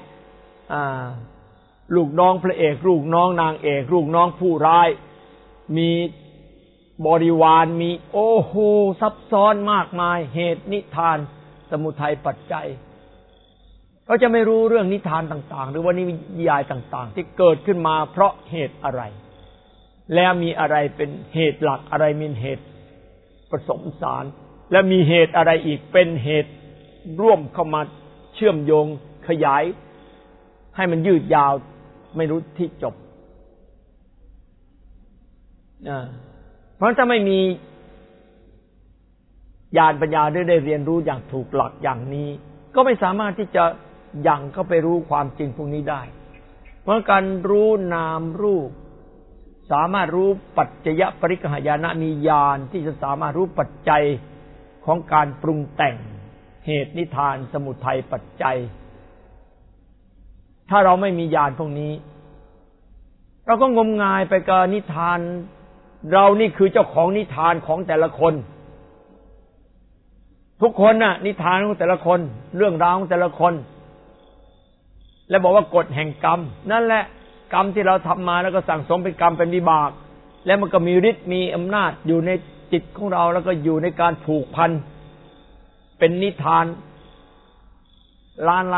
ลูกน้องพระเอกลูกน้องนางเอกลูกน้องผู้ร้ายมีบริวารมีโอ้โหซับซ้อนมากมายเหตุนิทานสมุทัยปัจจัยเขาจะไม่รู้เรื่องนิทานต่างๆหรือว่านิยายต่างๆที่เกิดขึ้นมาเพราะเหตุอะไรแล้วมีอะไรเป็นเหตุหลักอะไรมีเหตุผสมสารและมีเหตุอะไรอีกเป็นเหตุร่วมเข้ามาเชื่อมโยงขยายให้มันยืดยาวไม่รู้ที่จบเพราะถ้าไม่มีญาณปัญญาได้เรียนรู้อย่างถูกหลักอย่างนี้ก็ไม่สามารถที่จะยังเข้าไปรู้ความจริงพวกนี้ได้เพราะการรู้นามรูปสามารถรู้ปัจจยปริฆหญาณมีญาณที่จะสามารถรู้ปัจจัยของการปรุงแต่งเหตุนิทานสมุทัยปัจจัยถ้าเราไม่มีญาณพวกนี้เราก็งมงายไปกับนิทานเรานี่คือเจ้าของนิทานของแต่ละคนทุกคนน่ะนิทานของแต่ละคนเรื่องราวของแต่ละคนและบอกว่ากฎแห่งกรรมนั่นแหละกรรมที่เราทำมาแล้วก็สั่งสมเป็นกรรมเป็นวิบากแล้วมันก็มีฤทธิ์มีอำนาจอยู่ในจิตของเราแล้วก็อยู่ในการผูกพันเป็นนิทานล้าน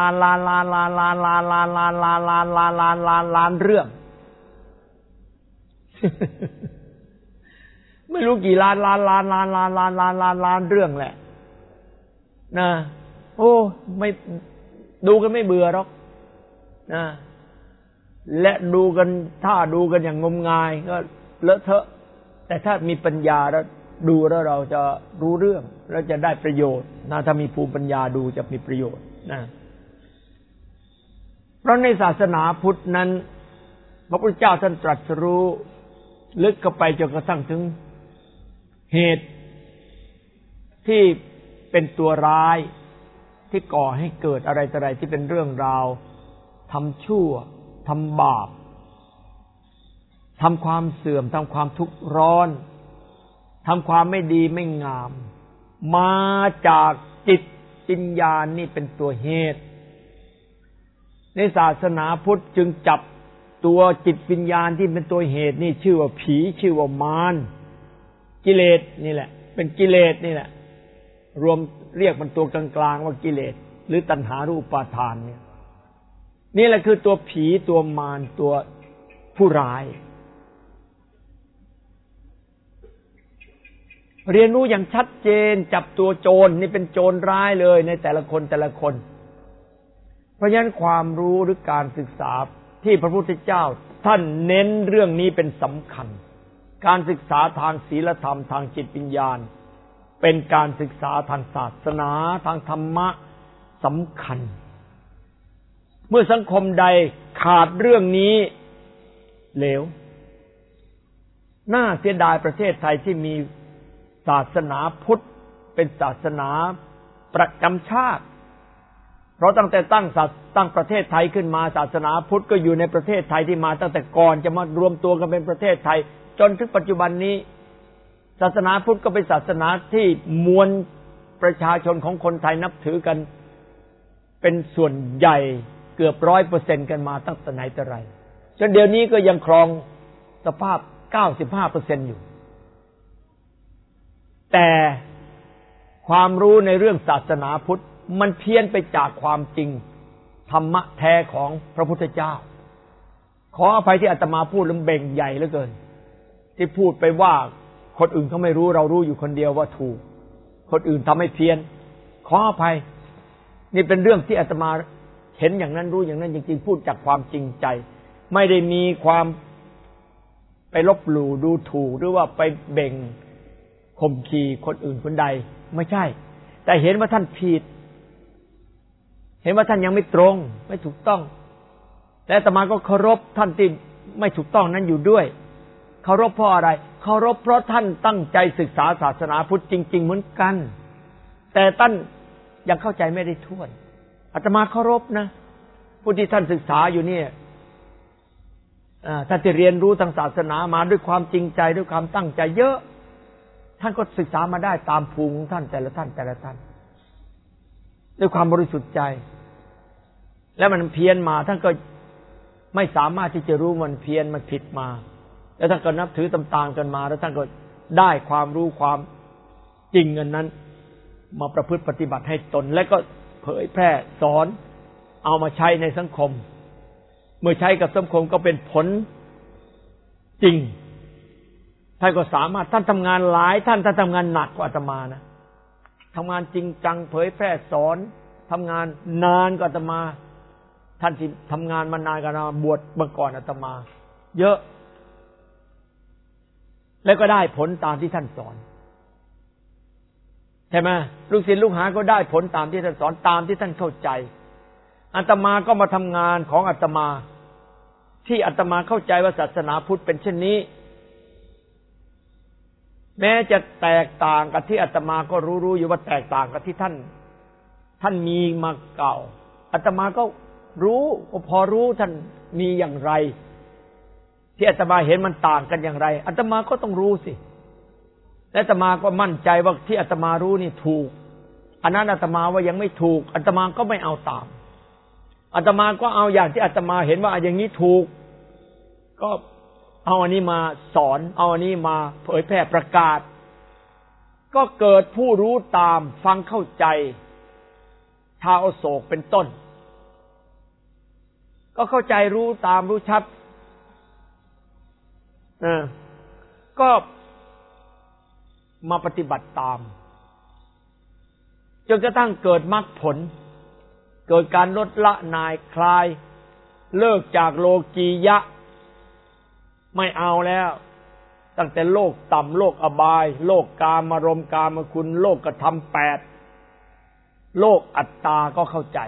เรื่องไม่รู้กี่ล้านเรื่องแหละนะโอ้ไม่ดูกันไม่เบื่อหรอกนะและดูกันถ้าดูกันอย่างงมงายก็เลอะเทอะแต่ถ้ามีปัญญาแล้วดูแล้วเราจะรู้เรื่องแล้วจะได้ประโยชน์นะถ้ามีภูมิปัญญาดูจะมีประโยชน์นะเพราะในศาสนาพุทธนั้นพระพุทธเจ้าท่านตรัสรู้ลึกเข้าไปจนกระทั่งถึงเหตุที่เป็นตัวร้ายที่ก่อให้เกิดอะไรต่ออะไรที่เป็นเรื่องราวทำชั่วทำบาปทำความเสื่อมทำความทุกข์ร้อนทำความไม่ดีไม่งามมาจากจิตวิญญาณนี่เป็นตัวเหตุในศาสนาพุทธจึงจับตัวจิตวิญญาณที่เป็นตัวเหตุนี่ชื่อว่าผีชื่อว่ามารกิเลสนี่แหละเป็นกิเลสนี่แหละรวมเรียกมันตัวกลางๆว่ากิเลสหรือตัณหารูปาทานเนี่ยนี่แหละคือตัวผีตัวมารตัวผู้ร้ายเรียนรู้อย่างชัดเจนจับตัวโจรนี่เป็นโจรร้ายเลยในแต่ละคนแต่ละคนเพราะฉะนั้นความรู้หรือการศึกษาที่พระพุทธเจ้าท่านเน้นเรื่องนี้เป็นสำคัญการศึกษาทางศีลธรรมทางจิตวิญญาณเป็นการศึกษาทางศาสนาทางธรรมะสำคัญเมื่อสังคมใดขาดเรื่องนี้เหลวน่าเสียดายประเทศไทยที่มีศาสนาพุทธเป็นศาสนาประจำชาติเพราะตั้งแต่ตั้งประเทศไทยขึ้นมาศาสนาพุทธก็อยู่ในประเทศไทยที่มาตั้งแต่ก่อนจะมารวมตัวกันเป็นประเทศไทยจนถึงปัจจุบันนี้ศาสนาพุทธก็เป็นศาสนาที่มวลประชาชนของคนไทยนับถือกันเป็นส่วนใหญ่เกือบ 100% กันมาตั้งแต่ไหนแต่ไรจนเดี๋ยวนี้ก็ยังครองสภาพ 95% อยู่แต่ความรู้ในเรื่องศาสนาพุทธมันเพี้ยนไปจากความจริงธรรมะแท้ของพระพุทธเจ้าขออภัยที่อาตมาพูดลำเบ่งใหญ่เหลือเกินที่พูดไปว่าคนอื่นเขาไม่รู้เรารู้อยู่คนเดียวว่าถูกคนอื่นทำให้เพี้ยนขออภัยนี่เป็นเรื่องที่อาตมาเห็นอย่างนั้นรู้อย่างนั้นจริงๆพูดจากความจริงใจไม่ได้มีความไปลบหลู่ดูถูกหรือว่าไปเบ่งข่มขีคนอื่นคนใดไม่ใช่แต่เห็นว่าท่านผิดเห็นว่าท่านยังไม่ตรงไม่ถูกต้องแต่อาตมาก็เคารพท่านที่ไม่ถูกต้องนั้นอยู่ด้วยเคารพเพราะอะไรเคารพเพราะท่านตั้งใจศึกษาศาสนาพุทธจริงๆเหมือนกันแต่ท่านยังเข้าใจไม่ได้ทั่วอาตมาเคารพนะผู้ที่ท่านศึกษาอยู่เนี่ยท่านที่เรียนรู้ทางศาสนามาด้วยความจริงใจด้วยความตั้งใจเยอะท่านก็ศึกษามาได้ตามภูมิของท่านแต่ละท่านด้วยความบริสุทธิ์ใจแล้วมันเพี้ยนมาท่านก็ไม่สามารถที่จะรู้มันเพี้ยนมันผิดมาแล้วท่านก็นับถือตามๆกันมาแล้วท่านก็ได้ความรู้ความจริงอันนั้นมาประพฤติปฏิบัติให้ตนและก็เผยแพร่สอนเอามาใช้ในสังคมเมื่อใช้กับสังคมก็เป็นผลจริงท่านก็สามารถท่านทำงานหลายท่านทำงานหนักกว่าอาตมานะทำงานจริงจังเผยแพร่สอนทำงานนานกว่าอาตมาท่านที่ทำงานมานานกว่าอาตมาบวชเมื่อก่อนอาตมาเยอะแล้วก็ได้ผลตามที่ท่านสอนใช่ไหมลูกศิษย์ลูกหาก็ได้ผลตามที่ท่านสอนตามที่ท่านเข้าใจอาตมาก็มาทำงานของอาตมาที่อาตมาเข้าใจว่าศาสนาพุทธเป็นเช่นนี้แม้จะแตกต่างกับที่อาตมาก็รู้อยู่ว่าแตกต่างกับที่ท่านมีมาเก่าอาตมาก็รู้พอรู้ท่านมีอย่างไรที่อาตมาเห็นมันต่างกันอย่างไรอาตมาก็ต้องรู้สิและอาตมาก็มั่นใจว่าที่อาตมารู้นี่ถูกอันนั้นอาตมาว่ายังไม่ถูกอาตมาก็ไม่เอาตามอาตมาก็เอาอย่างที่อาตมาเห็นว่าอย่างนี้ถูกก็เอาอันนี้มาสอนเอาอันนี้มาเผยแพร่ประกาศก็เกิดผู้รู้ตามฟังเข้าใจชาวอโศกเป็นต้นก็เข้าใจรู้ตามรู้ชัดก็มาปฏิบัติตามจนกระทั่งเกิดมรรคผลเกิดการลดละนายคลายเลิกจากโลกียะไม่เอาแล้วตั้งแต่โลกต่ำโลกอบายโลกกามารมณ์กามคุณโลกกระทำ8โลกอัตตาก็เข้าใจ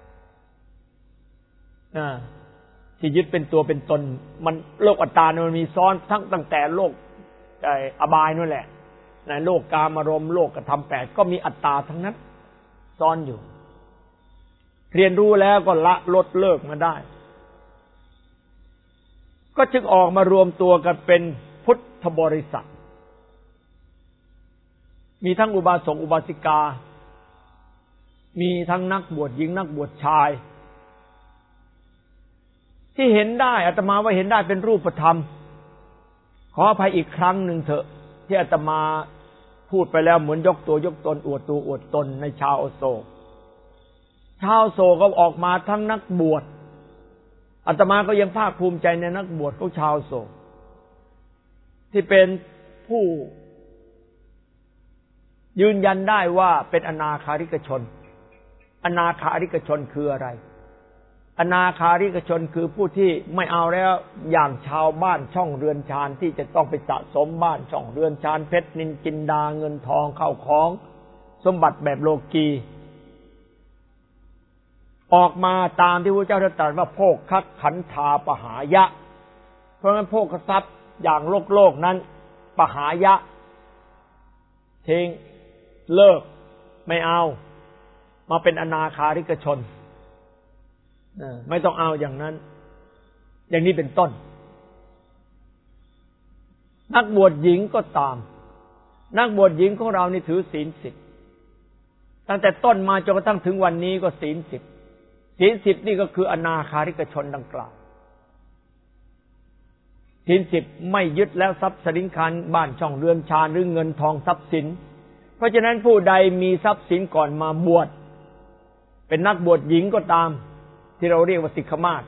ที่ยึดเป็นตัวเป็นตนมันโลกอัตตามันมีซ้อนตั้งแต่โลกอบายนั่นแหละในโลกกามารมณ์โลกกระทำ8ก็มีอัตตาทั้งนั้นซ้อนอยู่เรียนรู้แล้วก็ละลดเลิกมาได้ก็จึงออกมารวมตัวกันเป็นพุทธบริษัทมีทั้งอุบาสกอุบาสิกามีทั้งนักบวชหญิงนักบวชชายที่เห็นได้อาตมาว่าเห็นได้เป็นรูปธรรมขออภัยอีกครั้งหนึ่งเถอะที่อาตมาพูดไปแล้วเหมือนยกตัวยกตนอวดตัวอวดตนในชาวโศกชาวโศกก็ออกมาทั้งนักบวชอาตมาก็ยังภาคภูมิใจในนักบวชของชาวโศกที่เป็นผู้ยืนยันได้ว่าเป็นอนาคาริกชนอนาคาริกชนคืออะไรอนาคาริกชนคือผู้ที่ไม่เอาแล้วอย่างชาวบ้านช่องเรือนชานที่จะต้องไปสะสมบ้านช่องเรือนชานเพชรนินจินดาเงินทองเข้าของสมบัติแบบโลกีออกมาตามที่พระเจ้าตรัสว่าโภคขันธาปหายะเพราะฉะนั้นโภคทรัพย์อย่างโลกนั้นปหายะทิ้งเลิกไม่เอามาเป็นอนาคาริกชนไม่ต้องเอาอย่างนั้นอย่างนี้เป็นต้นนักบวชหญิงก็ตามนักบวชหญิงของเรานี่ถือศีล10ตั้งแต่ต้นมาจนกระทั่งถึงวันนี้ก็ศีล10ศีล10นี่ก็คืออนาคาริกชนดังกล่าวศีล10ไม่ยึดแล้วทรัพย์สินคันบ้านช่องเรือนชานหรือเงินทองทรัพย์สินเพราะฉะนั้นผู้ใดมีทรัพย์สินก่อนมาบวชเป็นนักบวชหญิงก็ตามที่เราเรียกว่าสิกขมาศ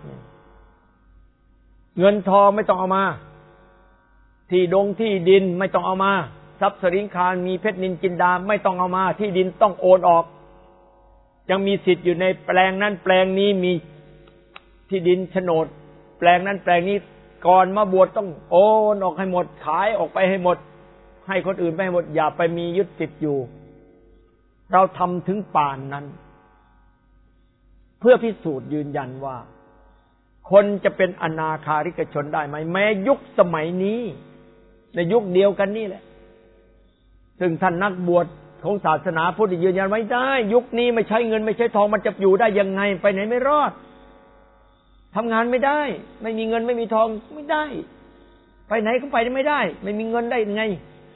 เงินทองไม่ต้องเอามาที่ดินไม่ต้องเอามาทรัพย์สินคานมีเพชรนินจินดาไม่ต้องเอามาที่ดินต้องโอนออกยังมีสิทธิ์อยู่ในแปลงนั้นแปลงนี้มีที่ดินโฉนดแปลงนั้นแปลงนี้ก่อนมาบวชต้องโอนออกให้หมดขายออกไปให้หมดให้คนอื่นไปให้หมดอย่าไปมียึดติดอยู่เราทำถึงป่านนั้นเพื่อพิสูจน์ยืนยันว่าคนจะเป็นอนาคาริกชนได้ไหมแม้ยุคสมัยนี้ในยุคเดียวกันนี่แหละซึ่งท่านนักบวชของศาสนาพุทธยืนยันไว้ได้ยุคนี้ไม่ใช้เงินไม่ใช้ทองมันจะอยู่ได้ยังไงไปไหนไม่รอดทำงานไม่ได้ไม่มีเงินไม่มีทองไม่ได้ไปไหนก็ไปไม่ได้ไม่มีเงินได้ยังไง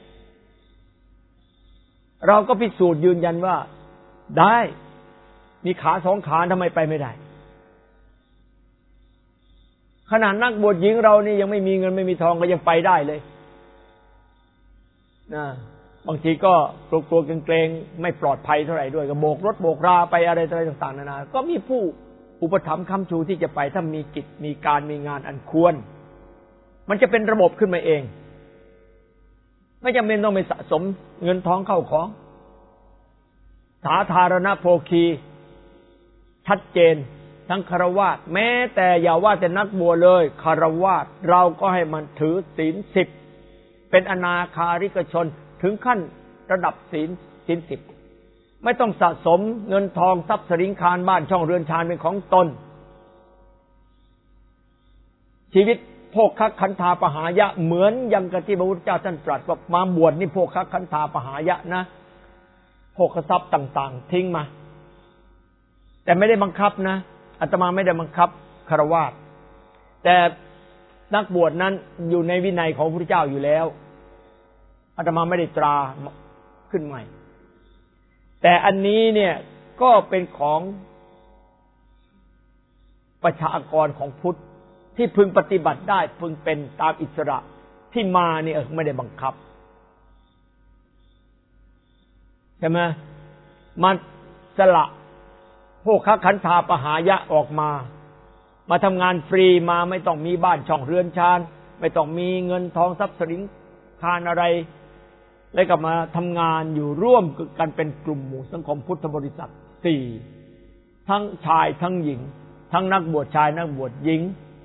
เราก็พิสูจน์ยืนยันว่าได้มีขา2ขาทำไมไปไม่ได้ขนาดนักบวชหญิงเรานี่ยังไม่มีเงินไม่มีทองก็ยังไปได้เลยนะบางทีก็กลัวๆเกรงๆไม่ปลอดภัยเท่าไหร่ด้วยก็โบกรถโบกราไปอะไรต่างๆนานาก็มีผู้อุปถัมภ์ค้ำชูที่จะไปถ้ามีกิจมีการมีงานอันควรมันจะเป็นระบบขึ้นมาเองไม่จำเป็นต้องไปสะสมเงินทองเข้าของสาธารณโภคีชัดเจนทั้งฆราวาสแม้แต่อย่าว่าแต่นักบวชเลยฆราวาสเราก็ให้มันถือศีล10เป็นอนาคาริกชนถึงขั้นระดับศีล10ไม่ต้องสะสมเงินทองทรัพย์สินคานบ้านช่องเรือนชานเป็นของตนชีวิตโภคขันธาปหายะเหมือนอย่างกับที่พระพุทธเจ้าท่านตรัสว่ามาบวชนี่โภคขันธาปหายะนะโภคทรัพย์ต่างๆทิ้งมาแต่ไม่ได้บังคับนะอาตมาไม่ได้บังคับฆราวาสแต่นักบวชนั้นอยู่ในวินัยของพระพุทธเจ้าอยู่แล้วอาตมาไม่ได้ตราขึ้นใหม่แต่อันนี้เนี่ยก็เป็นของประชากรของพุทธที่พึงปฏิบัติได้พึงเป็นตามอิสระที่มาเนี่ยไม่ได้บังคับใช่ไหมมันสละโภคขันธาปหายะออกมาทำงานฟรีมาไม่ต้องมีบ้านช่องเรือนชานไม่ต้องมีเงินทองทรัพย์สินคานอะไรแล้วก็มาทำงานอยู่ร่วมกันเป็นกลุ่มหมู่สังคมพุทธบริษัท4ทั้งชายทั้งหญิงทั้งนักบวชชายนักบวชหญิง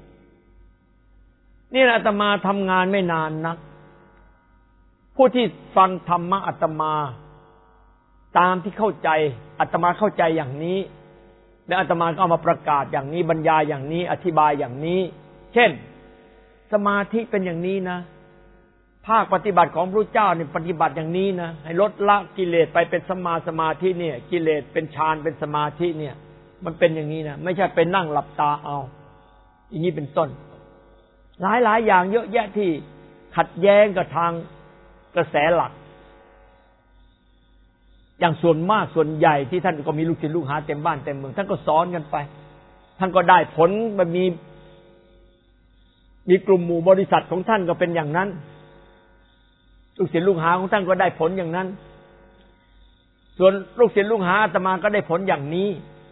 นี่อาตมาทำงานไม่นานนักผู้ที่ฟังธรรมะอาตมาตามที่เข้าใจอาตมาเข้าใจอย่างนี้แล้วอาตมาก็เอามาประกาศอย่างนี้บรรยายอย่างนี้อธิบายอย่างนี้เช่นสมาธิเป็นอย่างนี้นะภาคปฏิบัติของพระเจ้าเนี่ยปฏิบัติอย่างนี้นะให้ลดละกิเลสไปเป็นสมาธิเนี่ยกิเลสเป็นฌานเป็นสมาธิเนี่ยมันเป็นอย่างนี้นะไม่ใช่เป็นนั่งหลับตาเอาอย่างนี้เป็นต้นหลายอย่างเยอะแยะที่ขัดแย้งกับทางกระแสหลักอย่างส่วนมากส่วนใหญ่ที่ท่านก็มีลูกศิษย์ลูกหาเต็มบ้านเต็มเมืองท่านก็สอนกันไปท่านก็ได้ผลมันมีกลุ่มหมู่บริษัทของท่านก็เป็นอย่างนั้นลูกศิษย์ลูกหาของท่านก็ได้ผลอย่างนั้นส่วนลูกศิษย์ลูกหาอาตมาก็ได้ผลอย่างนี้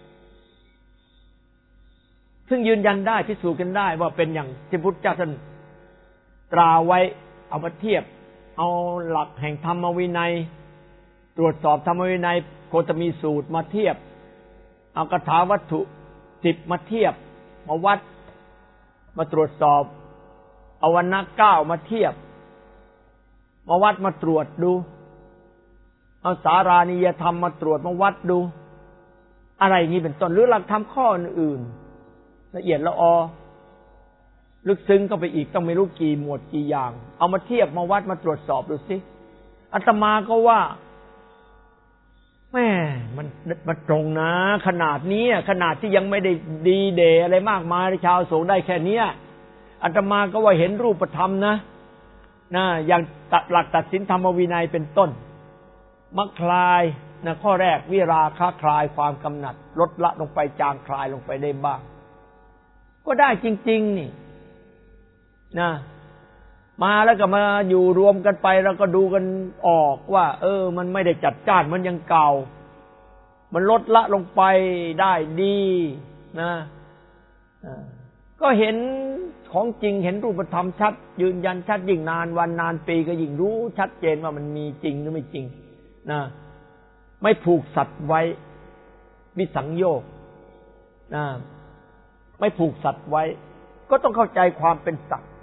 ซึ่งยืนยันได้พิสูจน์กันได้ว่าเป็นอย่างที่พุทธเจ้าท่านตราไว้เอามาเทียบเอาหลักแห่งธรรมวินัยตรวจสอบธรรมวินัยโคตมีสูตรมาเทียบเอาคาถาวัตถุ10มาเทียบมาวัดมาตรวจสอบเอาวรรณะ9มาเทียบมาวัดมาตรวจดูเอาสารานิยธรรมมาตรวจมาวัดดูอะไรอย่างนี้เป็นต้นหรือหลักธรรมข้ออื่นละเอียดละออลึกซึ้งก็ไปอีกต้องไม่รู้กี่หมวดกี่อย่างเอามาเทียบมาวัดมาตรวจสอบดูสิอาตมาก็ว่าแม่มันตรงนะขนาดนี้ขนาดที่ยังไม่ได้ดีเดย์อะไรมากมายชาวโศกได้แค่นี้อาตมาก็ว่าเห็นรูปธรรมนะอย่างหลักตัดสินธรรมวินัยเป็นต้นมักคลายนะข้อแรกวิราคะคลายความกำหนัดลดละลงไปจางคลายลงไปได้บ้างก็ได้จริงๆนี่นะมาแล้วก็มาอยู่รวมกันไปแล้วก็ดูกันออกว่ามันไม่ได้จัดจ้านมันยังเก่ามันลดละลงไปได้ดีนะก็เห็นของจริงเห็นรูปธรรมชัดยืนยันชัดยิ่งนานวันนานปีก็ยิ่งรู้ชัดเจนว่ามันมีจริงหรือไม่จริงนะไม่ผูกสัตว์ไว้วิสังโยคนะไม่ผูกสัตว์ไว้ก็ต้องเข้าใจความเป็นสัตว์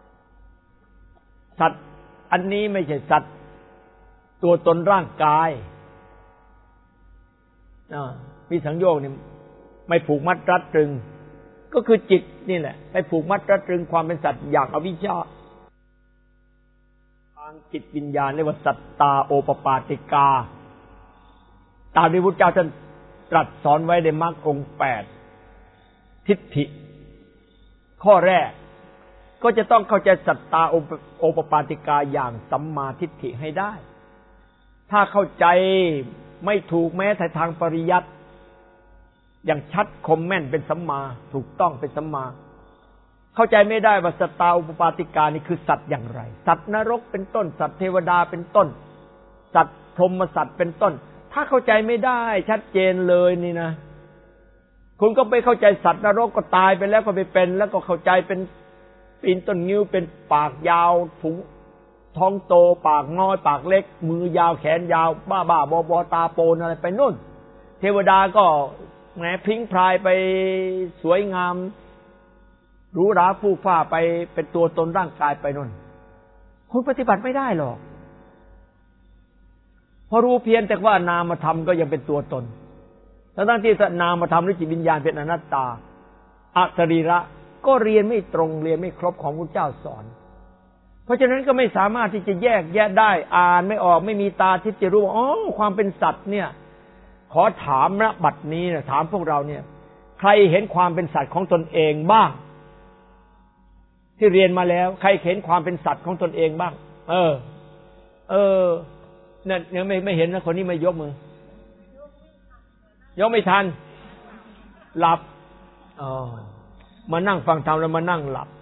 สัตว์อันนี้ไม่ใช่สัตว์ตัวตนร่างกายวิสังโยคนี่ไม่ผูกมัดรัดตรึงก็คือจิตนี่แหละไปผูกมัดรัดตรึงความเป็นสัตว์อย่างอวิชชาทางจิตวิญญาณเรียกว่าสัตตาโอปปาติกาตามที่พุทธเจ้าท่านตรัสสอนไว้ในมรรคองค์8ทิฏฐิข้อแรกก็จะต้องเข้าใจสัตตาโอปปาติกาอย่างสัมมาทิฏฐิให้ได้ถ้าเข้าใจไม่ถูกแม้แต่ทางปริยัติอย่างชัดคมแม่นเป็นสัมมาถูกต้องเป็นสัมมาเข้าใจไม่ได้ว่าสัตตาอุปปาติกานี่คือสัตว์อย่างไรสัตว์นรกเป็นต้นสัตว์เทวดาเป็นต้นสัตว์พรหมสัตว์เป็นต้นถ้าเข้าใจไม่ได้ชัดเจนเลยนี่นะคุณก็ไปเข้าใจสัตว์นรกก็ตายไปแล้วก็ไปเป็นแล้วก็เข้าใจเป็นปีนต้นนิ้วเป็นปากยาวถุงท้องโตปากน้อยปากเล็กมือยาวแขนยาวบ้าบอตาโปนอะไรไปนู่นเทวดาก็แหมพริ้งพรายไปสวยงามหรูหราฟู่ฟ้าไปเป็นตัวตนร่างกายไปนู่นคุณปฏิบัติไม่ได้หรอกพอรู้เพียงแต่ว่านามธรรมก็ยังเป็นตัวตนทั้งที่นามธรรมหรือจิตวิญญาณเป็นอนัตตาอสรีระก็เรียนไม่ตรงเรียนไม่ครบของพระเจ้าสอนเพราะฉะนั้นก็ไม่สามารถที่จะแยกแยะได้อ่านไม่ออกไม่มีตาที่จะรู้ว่าความเป็นสัตว์เนี่ยขอถามณบัดนี้นะถามพวกเราเนี่ยใครเห็นความเป็นสัตว์ของตนเองบ้างที่เรียนมาแล้วใครเห็นความเป็นสัตว์ของตนเองบ้างนั่นยังไม่เห็นนะคนนี้ไม่ยกมือยกไม่ทันหลับมานั่งฟังธรรมแล้วมานั่งหลับ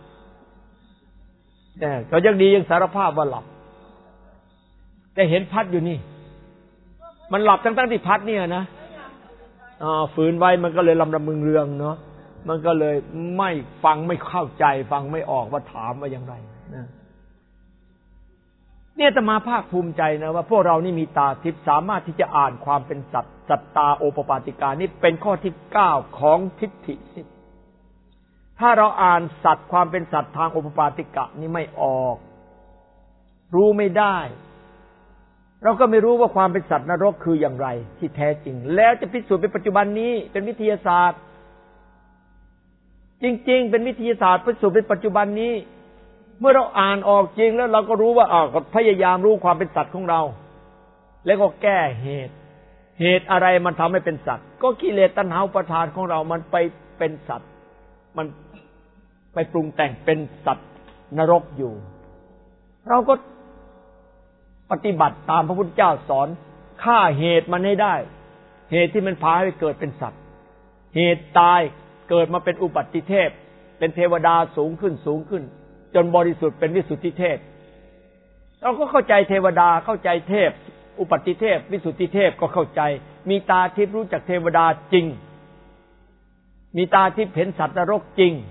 เขายังดียังสารภาพว่าหลับแต่เห็นพัดอยู่นี่มันหลับทั้งที่พัดเนี่ยนะฝืนไว้มันก็เลยลำมึงเรืองเนาะมันก็เลยไม่ฟังไม่เข้าใจฟังไม่ออกว่าถามว่าอย่างไรนะเนี่ยอาตมาภาคภูมิใจนะว่าพวกเรานี่มีตาทิพย์สามารถที่จะอ่านความเป็นสัตว์สัตตาโอปปาติกานี่เป็นข้อที่9ของทิฏฐิ10ถ้าเราอ่านสัตว์ความเป็นสัตว์ทางโอปปาติกะนี่ไม่ออกรู้ไม่ได้เราก็ไม่รู้ว่าความเป็นสัตว์นรกคืออย่างไรที่แท้จริงแล้วจะพิสูจน์เป็นปัจจุบันนี้เป็นวิทยาศาสตร์จริงๆเป็นวิทยาศาสตร์พิสูจน์เป็นปัจจุบันนี้เมื่อเราอ่านออกจริงแล้วเราก็รู้ว่าก็พยายามรู้ความเป็นสัตว์ของเราแล้วก็แก้เหตุอะไรมันทำให้เป็นสัตว์ก็กิเลสตัณหาอุปาทานของเรามันไปเป็นสัตว์มันไปปรุงแต่งเป็นสัตว์นรกอยู่เราก็ปฏิบัติตามพระพุทธเจ้าสอนฆ่าเหตุมันให้ได้เหตุที่มันพาให้เกิดเป็นสัตว์เหตุตายเกิดมาเป็นอุปัฏฐิเทพเป็นเทวดาสูงขึ้นจนบริสุทธิ์เป็นวิสุทธิเทพเราก็เข้าใจเทวดาเข้าใจเทพอุปัฏฐิเทพวิสุทธิเทพก็เข้าใจมีตาทิพย์รู้จักเทวดาจริงมีตาทิพย์เห็นสัตว์นรกจริง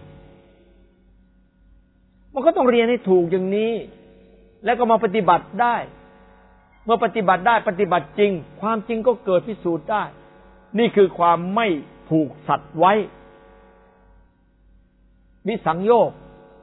มันก็ต้องเรียนให้ถูกอย่างนี้แล้วก็มาปฏิบัติได้เมื่อปฏิบัติได้ปฏิบัติจริงความจริงก็เกิดพิสูจน์ได้นี่คือความไม่ผูกสัตว์ไว้วิสังโยค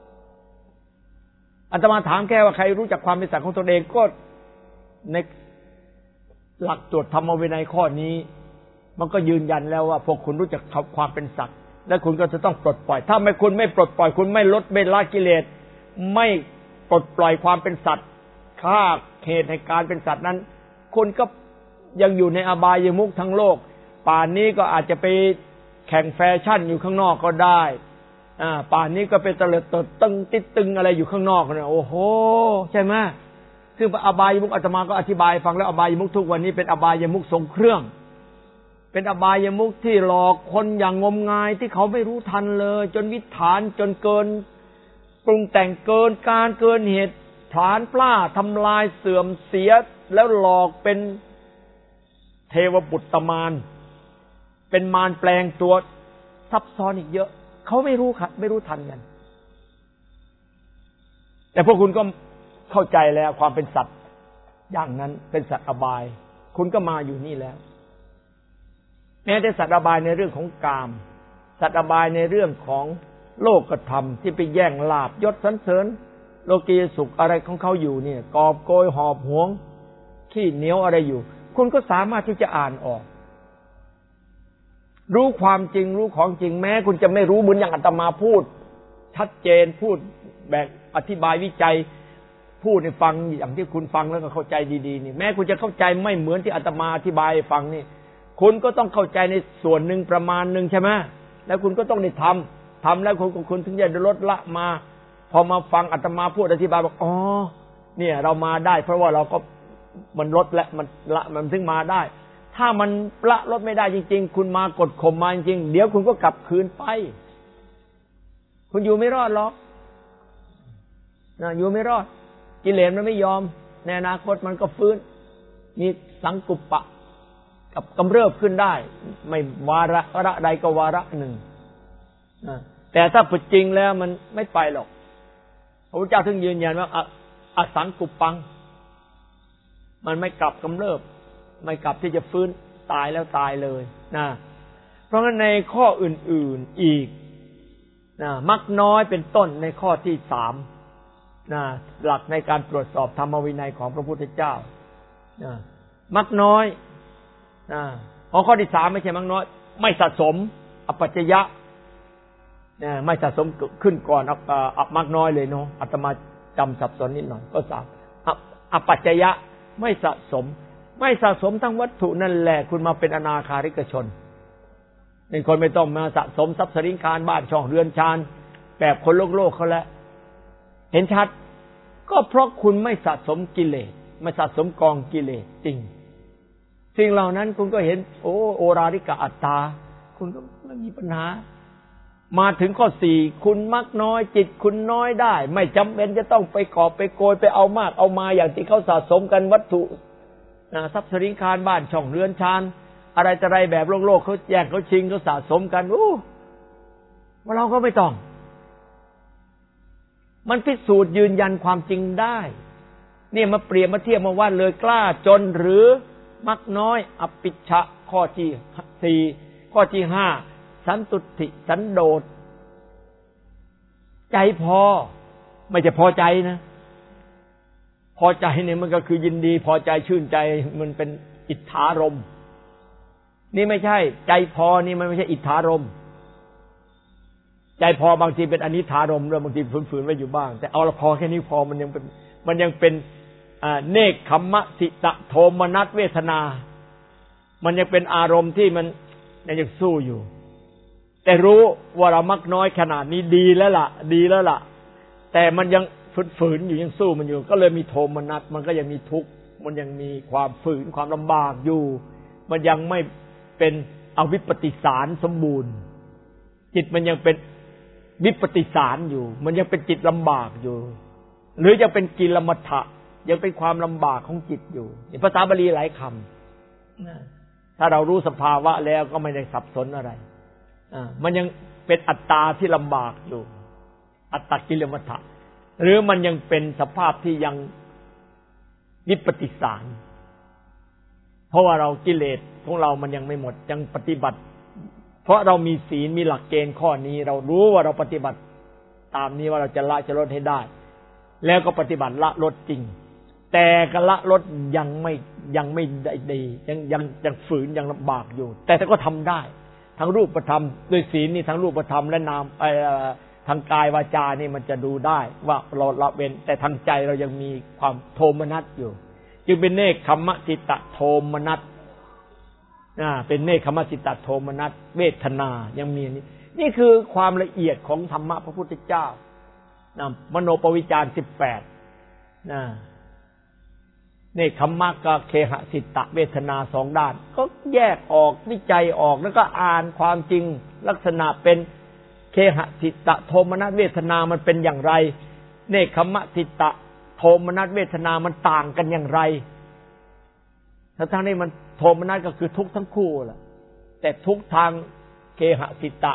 อาตมาถามแค่ว่าใครรู้จักความเป็นสัตว์ของตนเองก็ในหลักตรวจธรรมวินัยข้อนี้มันก็ยืนยันแล้วว่าพวกคุณรู้จักความเป็นสัตว์และคุณก็จะต้องปลดปล่อยถ้าไม่คุณไม่ปลดปล่อยคุณไม่ลดไม่ละกิเลสไม่ปลดปล่อยความเป็นสัตว์ฆ่าเหตุในการเป็นสัตว์นั้นคุณก็ยังอยู่ในอบายมุขทั้งโลกป่านนี้ก็อาจจะไปแข่งแฟชั่นอยู่ข้างนอกก็ได้ป่านนี้ก็เป็นเตลิดเติดตึงติดตึงอะไรอยู่ข้างนอกเนี่ยโอ้โหใช่ไหมซึ่งอบายมุขอาตมาก็อธิบายฟังแล้วอบายมุขทุกวันนี้เป็นอบายมุขทรงเครื่องเป็นอบายมุขที่หลอกคนอย่างงมงายที่เขาไม่รู้ทันเลยจนวิถานจนเกินปรุงแต่งเกินการเกินเหตุผลาญปล้าทำลายเสื่อมเสียแล้วหลอกเป็นเทวบุตรมารเป็นมารแปลงตัวซับซ้อนอีกเยอะเขาไม่รู้ครับไม่รู้ทันกันแต่พวกคุณก็เข้าใจแล้วความเป็นสัตว์อย่างนั้นเป็นสัตว์อบายคุณก็มาอยู่นี่แล้วแม้แต่สัตว์อบายในเรื่องของกามสัตว์อบายในเรื่องของโลกธรรมที่ไปแย่งลาภยศสรรเสริญโลกียสุขอะไรของเขาอยู่เนี่ยกอบโกยหอบหวงขี้เหนียวอะไรอยู่คุณก็สามารถที่จะอ่านออกรู้ความจริงรู้ของจริงแม้คุณจะไม่รู้เหมือนอย่างอาตมาพูดชัดเจนพูดแบบอธิบายวิจัยพูดให้ฟังอย่างที่คุณฟังแล้วก็เข้าใจดีๆนี่แม้คุณจะเข้าใจไม่เหมือนที่อาตมาอธิบายให้ฟังนี่คุณก็ต้องเข้าใจในส่วนหนึ่งประมาณหนึ่งใช่ไหมแล้วคุณก็ต้องได้ทำแล้วคุณถึงจะลดละมาพอมาฟังอาตมาพูดอธิบายบอกอ๋อเนี่ยเรามาได้เพราะว่าเราก็มันลดและมันละมันถึงมาได้ถ้ามันละลดไม่ได้จริงๆคุณมากดข่มมาจริงๆเดี๋ยวคุณก็กลับคืนไปคุณอยู่ไม่รอดหรอกนะอยู่ไม่รอดกิเลสมันไม่ยอมในอนาคตมันก็ฟื้นมีสังกุปปะกับกำเริบขึ้นได้ไม่วาระใดก็วาระหนึ่งแต่ถ้าฝึกจริงแล้วมันไม่ไปหรอกพระพุทธเจ้าถึงยืนยันว่าอสังกุปปังมันไม่กลับกำเริบไม่กลับที่จะฟื้นตายแล้วตายเลยนะเพราะงั้นในข้ออื่นๆอีกนะมักน้อยเป็นต้นในข้อที่3นะหลักในการตรวจสอบธรรมวินัยของพระพุทธเจ้านะมักน้อยนะข้อที่3ไม่ใช่มักน้อยไม่สะสมอปัจจยะนะไม่สะสมขึ้นก่อนมักน้อยเลยเนาะอาตมาจำสับสนนิดหน่อยก็3อปัจจยะไม่สะสมทั้งวัตถุนั่นแหละคุณมาเป็นอนาคาริกชนเป็นคนไม่ต้องมาสะสมทรัพย์สินคารบ้านช่องเรือนชานแบบคนโลกเขาแล้วเห็นชัดก็เพราะคุณไม่สะสมกิเลสไม่สะสมกองกิเลสจริงสิ่งเหล่านั้นคุณก็เห็นโอราริกะอัตตาคุณก็ไม่มีปัญหามาถึงข้อ4คุณมักน้อยจิตคุณน้อยได้ไม่จำเป็นจะต้องไปกอบไปโกยไปเอามากเอามาอย่างที่เขาสะสมกันวัตถุทรัพย์สินคารบ้านช่องเรือนชานอะไรจะไรแบบโลกเขาแย่งเขาชิงเขาสะสมกันว่าเราก็ไม่ต้องมันพิสูจน์ยืนยันความจริงได้นี่มาเปรียบมาเทียบมาวัดเลยกล้าจนหรือมักน้อยอปิชฌะข้อที่4ข้อที่5สันตุติสันโดษใจพอไม่จะพอใจนะพอใจเนี่ยมันก็คือยินดีพอใจชื่นใจมันเป็นอิทธารมณ์นี่ไม่ใช่ใจพอนี่มันไม่ใช่อิทธารมณ์ใจพอบางทีเป็นอนิธารมณ์ด้วยบางทีฝืนๆไว้อยู่บ้างแต่เอาละพอแค่นี้พอมันยังเป็นเนกขัมมะสิตะโทมนัสเวทนามันยังเป็นอารมณ์ที่มันยังสู้อยู่แต่รู้ว่าเรามักน้อยขนาดนี้ดีแล้วล่ะแต่มันยังฝืนๆอยู่ยังสู้มันอยู่ก็เลยมีโทมนัสมันก็ยังมีทุกข์มันยังมีความฝืนความลำบากอยู่มันยังไม่เป็นอวิปปิสารสมบูรณ์จิตมันยังเป็นวิปปิสารอยู่มันยังเป็นจิตลำบากอยู่หรือยังเป็นกิลมัฏฐะยังเป็นความลำบากของจิตอยู่ภาษาบาลีหลายคำถ้าเรารู้สภาวะแล้วก็ไม่ได้สับสนอะไรมันยังเป็นอัตตาที่ลำบากอยู่อัตตกิลมัฏฐะหรือมันยังเป็นสภาพที่ยังวิปปิสารเพราะว่าเรากิเลสของเรามันยังไม่หมดยังปฏิบัติเพราะเรามีศีลมีหลักเกณฑ์ข้อนี้เรารู้ว่าเราปฏิบัติตามนี้ว่าเราจะละจะลดให้ได้แล้วก็ปฏิบัติละลดจริงแต่ก็ละลดยังไม่ได้ดียังฝืนยังลำบากอยู่แต่ก็ทำได้ทั้งรูปธรรมด้วยศีลนี่ทั้งรูปธรรมและนามทางกายวาจานี่มันจะดูได้ว่าเราละเว้นแต่ทางใจเรายังมีความโทมนัสอยู่จึงเป็นเนกขัมมะสิตะโทมนัสเป็นเนกขัมมะสิตะโทมนัสเวทนายังมีนี่คือความละเอียดของธรรมะพระพุทธเจ้ามโนปวิจาร18เนกขัมมะกับเคหสิตะเวทนา2ด้านก็แยกออกวิจัยออกแล้วก็อ่านความจริงลักษณะเป็นเคหสิตะโทมนัสเวทนามันเป็นอย่างไรเนกขัมมะสิตะโทมนัสเวทนามันต่างกันอย่างไรทั้งนี้มันโทมนัสก็คือทุกข์ทั้งคู่แหละแต่ทุกข์ทางเคหสิตะ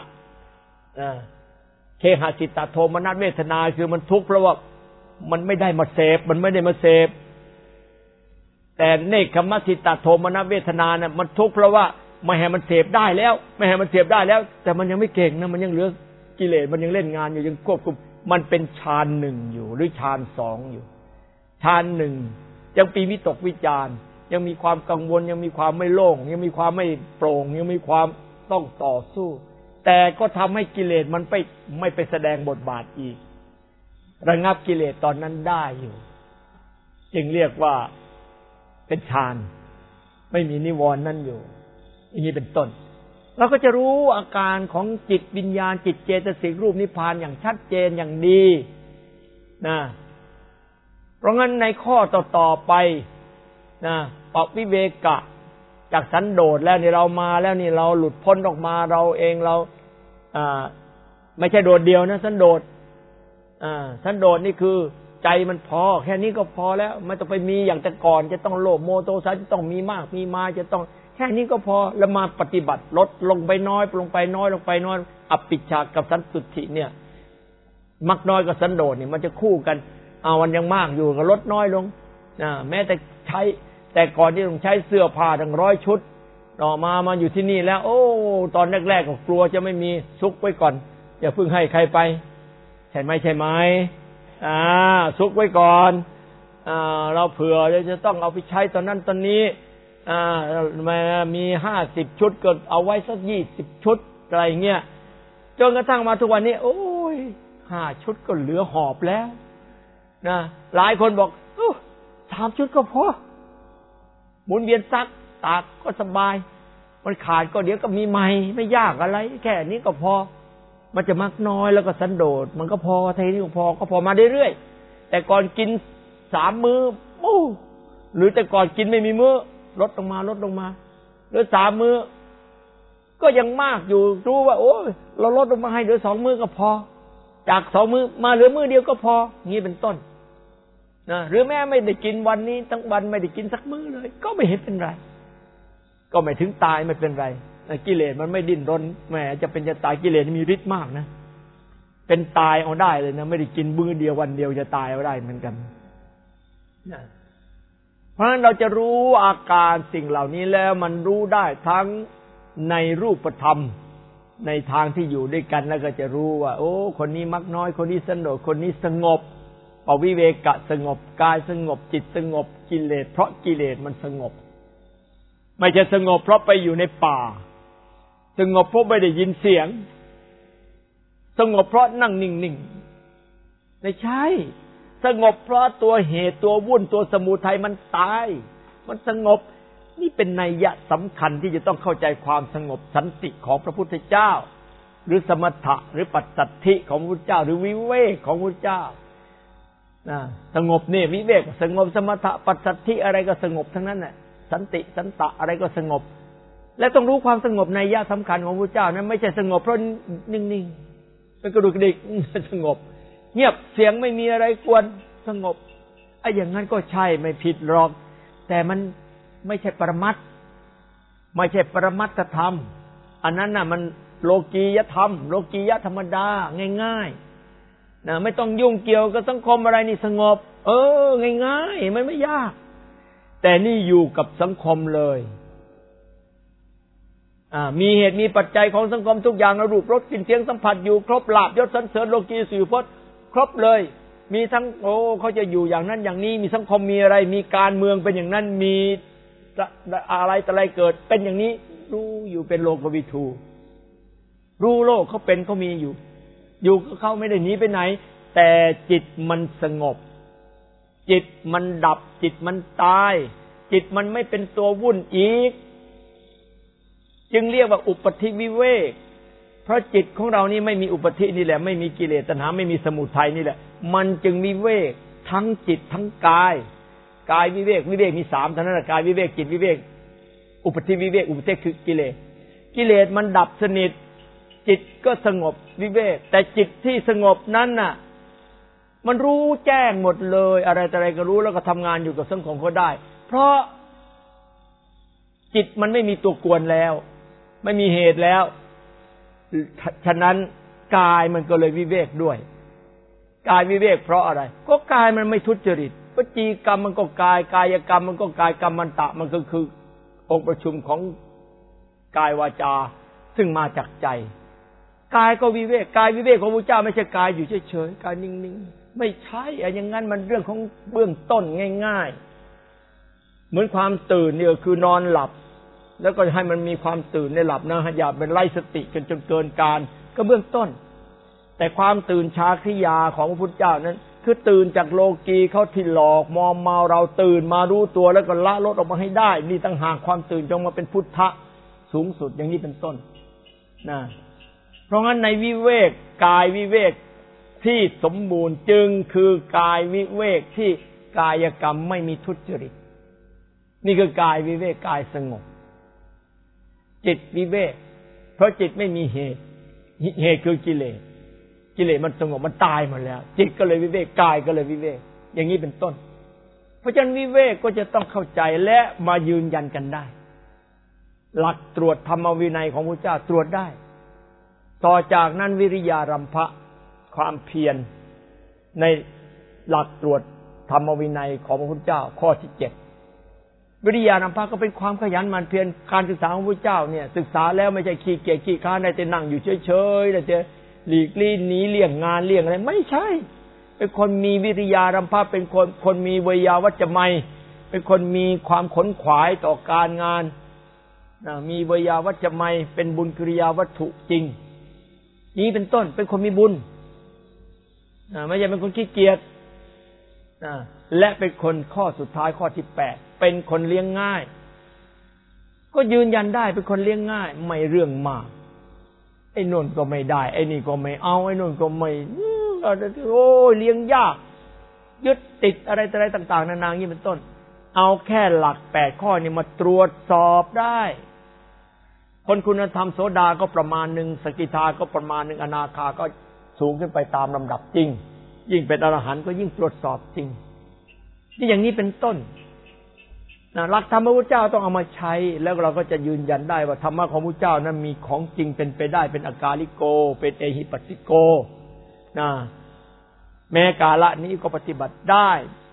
เคหสิตะโทมนัสเวทนาคือมันทุกข์เพราะว่ามันไม่ได้มาเสพมันไม่ได้มาเสพแต่เนกขัมมะสิตะโทมนัสเวทนาเนี่ยมันทุกข์เพราะว่าไม่ให้มันเสพได้แล้วไม่ให้มันเสพได้แล้วแต่มันยังไม่เก่งนะมันยังเหลือกิเลสมันยังเล่นงานอยู่ยังควบคุมมันเป็นฌาน1อยู่หรือฌาน2อยู่ฌาน1ยังปีวิตกวิจารยังมีความกังวลยังมีความไม่โล่งยังมีความไม่โปร่งยังมีความต้องต่อสู้แต่ก็ทำให้กิเลสมันไม่ไปแสดงบทบาทอีกระงับกิเลสตอนนั้นได้อยู่จึงเรียกว่าเป็นฌานไม่มีนิวรณ์นั่นอยู่อย่างนี้เป็นต้นเราก็จะรู้อาการของจิตวิญญาณจิตเจตสิกรูปนิพพานอย่างชัดเจนอย่างดีนะเพราะงั้นในข้อต่อไปนะปวิเวกะจากสันโดษแล้วนี่เรามาแล้วนี่เราหลุดพ้นออกมาเราเองเราไม่ใช่โดดเดียวนะสันโดษสันโดษนี่คือใจมันพอแค่นี้ก็พอแล้วไม่ต้องไปมีอย่างแต่ก่อนจะต้องโลภโมโทสะจะต้องมีมากมีมาจะต้องแค่นี้ก็พอแล้วมาปฏิบัติลดลงไปน้อยลงไปน้อยอปิชฌากับสันตุติเนี่ยมักน้อยกับสันโดษนี่มันจะคู่กันมันยังมากอยู่ก็ลดน้อยลงแม้แต่ใช้แต่ก่อนที่ต้องใช้เสื้อผ้าทั้ง100 ชุดต่อมาอยู่ที่นี่แล้วโอ้ตอนแรกๆก็กลัวจะไม่มีซุกไว้ก่อนอย่าเพิ่งให้ใครไปใช่ไหมซุกไว้ก่อนเราเผื่อจะต้องเอาไปใช้ตอนนั้นตอนนี้มี50 ชุดก็เอาไว้สัก20 ชุดอะไรเงี้ยจนกระทั่งมาทุกวันนี้โอ้ย5 ชุดก็เหลือหอบแล้วนะหลายคนบอก3 ชุดก็พอหมุนเวียนซักตากก็สบายมันขาดก็เดี๋ยวก็มีใหม่ไม่ยากอะไรแค่นี้ก็พอมันจะมักน้อยแล้วก็สันโดษมันก็พอเท่านี้ก็พอมาเรื่อยๆแต่ก่อนกิน3 มื้อหรือแต่ก่อนกินไม่มีมื้อลดลงมาเหลือ3 มื้อก็ยังมากอยู่รู้ว่าโอ้ยเราลดลงมาให้เหลือ2 มื้อก็พอจาก2 มื้อมาเหลือมื้อเดียวก็พองี้เป็นต้นนะหรือแม้ไม่ได้กินวันนี้ทั้งวันไม่ได้กินสักมื้อเลยก็ไม่เห็นเป็นไรก็ไม่ถึงตายไม่เป็นไรกิเลสมันไม่ดิ้นรนแหมจะเป็นจะตายกิเลสมีฤทธิ์มากนะเป็นตายเอาได้เลยนะไม่ได้กินมื้อเดียววันเดียวจะตายเอาได้เหมือนกันเพราะฉะนั้นเราจะรู้อาการสิ่งเหล่านี้แล้วมันรู้ได้ทั้งในรูปธรรมในทางที่อยู่ด้วยกันแล้วก็จะรู้ว่าโอ้คนนี้มักน้อยคนนี้สงบคนนี้สงบปวิเวกะสงบกายสงบจิตสงบกิเลสเพราะกิเลสมันสงบไม่ใช่สงบเพราะไปอยู่ในป่าสงบเพราะไม่ได้ยินเสียงสงบเพราะนั่งนิ่งๆไม่ใช่สงบเพราะตัวเหตุตัววุ่นตัวสมุทัยมันตายมันสงบนี่เป็นนัยยะสำคัญที่จะต้องเข้าใจความสงบสันติของพระพุทธเจ้าหรือสมถะหรือปัสสัทธิของพระพุทธเจ้าหรือวิเวกของพระพุทธเจ้าสงบนี่วิเวกสงบสมถะปัสสัทธิอะไรก็สงบทั้งนั้นแหละสันติสันตะอะไรก็สงบและต้องรู้ความสงบนัยยะสำคัญของพระพุทธเจ้านั้นไม่ใช่สงบเพราะนิ่งๆเป็นกระดูกกระดิกสงบเงียบเสียงไม่มีอะไรกวนสงบไอ้อย่างนั้นก็ใช่ไม่ผิดหรอกแต่มันไม่ใช่ปรมัตถ์ไม่ใช่ปรมัตถธรรมอันนั้นน่ะมันโลกียธรรมโลกียธรรมดาง่ายๆนะไม่ต้องยุ่งเกี่ยวกับสังคมอะไรนี่สงบง่ายๆมันไม่ยากแต่นี่อยู่กับสังคมเลยมีเหตุมีปัจจัยของสังคมทุกอย่างรูปรสกลิ่นเสียงสัมผัสอยู่ครบลาภยศสรรเสริญโลกีสุพจน์ครบเลยมีทั้งเขาจะอยู่อย่างนั้นอย่างนี้มีสังคมมีอะไรมีการเมืองเป็นอย่างนั้นมีอะไรแต่อะไรเกิดเป็นอย่างนี้รู้อยู่เป็นโลกวิทูรู้โลกเขาเป็นเขามีอยู่เขาไม่ได้หนีไปไหนแต่จิตมันสงบจิตมันดับจิตมันตายจิตมันไม่เป็นตัววุ่นอีกจึงเรียกว่าอุปธิวิเวกเพราะจิตของเรานี่ไม่มีอุปธินี่แหละไม่มีกิเลสตัณหาไม่มีสมุทัยนี่แหละมันจึงวิเวกทั้งจิตทั้งกายกายวิเวกวิเวกมี3เท่านั้นกายวิเวกจิตวิเวกอุปธิวิเวกอุปธิคือกิเลสกิเลสมันดับสนิทจิตก็สงบวิเวกแต่จิตที่สงบนั้นน่ะมันรู้แจ้งหมดเลยอะไรแต่อะไรก็รู้แล้วก็ทำงานอยู่กับสังคมก็ได้เพราะจิตมันไม่มีตัวกวนแล้วไม่มีเหตุแล้วฉะนั้นกายมันก็เลยวิเวกด้วยกายวิเวกเพราะอะไรก็กายมันไม่ทุจริตวจีกรรมมันก็กายกายกรรมมันก็กายกรรมันตะมันก็คือองค์ประชุมของกายวาจาซึ่งมาจากใจกายก็วิเวกกายวิเวกของพระเจ้าไม่ใช่กายอยู่เฉยๆกายนิ่งๆไม่ใช่อย่างนั้นมันเรื่องของเบื้องต้นง่ายๆเหมือนความตื่นเนี่ยคือนอนหลับแล้วก็ให้มันมีความตื่นในหลับนะอย่าเป็นไร้สติจนเกินการก็เบื้องต้นแต่ความตื่นชาคริยาของพระพุทธเจ้านั้นคือตื่นจากโลกีเขาที่หลอกมอมเมาเราตื่นมารู้ตัวแล้วก็ละลดออกมาให้ได้นี่ต่างหากความตื่นจงมาเป็นพุทธะสูงสุดอย่างนี้เป็นต้นนะเพราะงั้นในวิเวกกายวิเวกที่สมบูรณ์จึงคือกายวิเวกที่กายกรรมไม่มีทุจริตนี่คือกายวิเวกกายสงบจิตวิเวกเพราะจิตไม่มีเหตุคือกิเลสมันสงบมันตายหมดแล้วจิตก็เลยวิเวกกายก็เลยวิเวกอย่างนี้เป็นต้นเพราะฉะนั้นวิเวกก็จะต้องเข้าใจและมายืนยันกันได้หลักตรวจธรรมวินัยของพระเจ้าตรวจได้ต่อจากนั้นวิริยารัมภะความเพียรในหลักตรวจธรรมวินัยของพระพุทธเจ้าข้อที่7วิริยารัมภะก็เป็นความขยันหมั่นเพียรการศึกษาของพระพุทธเจ้าเนี่ยศึกษาแล้วไม่ใช่ขี้เกียจขี้ค้านได้แต่นั่งอยู่เฉยๆได้แต่หลีกลี่หนีเลี่ยงงานเลี่ยงอะไรไม่ใช่เป็นคนมีวิริยารัมภะเป็นคนมีวิยาวัจจะไมเป็นคนมีความขนขวายต่อการงานมีวิยาวัจจะไมเป็นบุญกิริยาวัตถุจริงนี้เป็นต้นเป็นคนมีบุญไม่ใช่เป็นคนขี้เกียจและเป็นคนข้อสุดท้ายข้อที่8เป็นคนเลี้ยงง่ายก็ยืนยันได้เป็นคนเลี้ยงง่ายไม่เรื่องมากไอ้นนก็ไม่ได้ไอ้นี่ก็ไม่เอาไอ้นนก็ไม่โอ้ยเลี้ยงยากยึดติดอะไรต่างๆนานาอย่างนี้เป็นต้นเอาแค่หลัก8ข้อนี้มาตรวจสอบได้คนคุณธรรมโสดาก็ประมาณนึงสกิทาก็ประมาณนึงอนาคาก็สูงขึ้นไปตามลำดับจริงยิ่งเป็นอรหันต์ก็ยิ่งตรวจสอบจริงที่อย่างนี้เป็นต้นหลักธรรมพระพุทธเจ้าต้องเอามาใช้แล้วเราก็จะยืนยันได้ว่าธรรมะของพระพุทธเจ้านั้นมีของจริงเป็นไปได้เป็นอากาลิโกเป็นเอหิปัสสิโกแม้กาละนี้ก็ปฏิบัติได้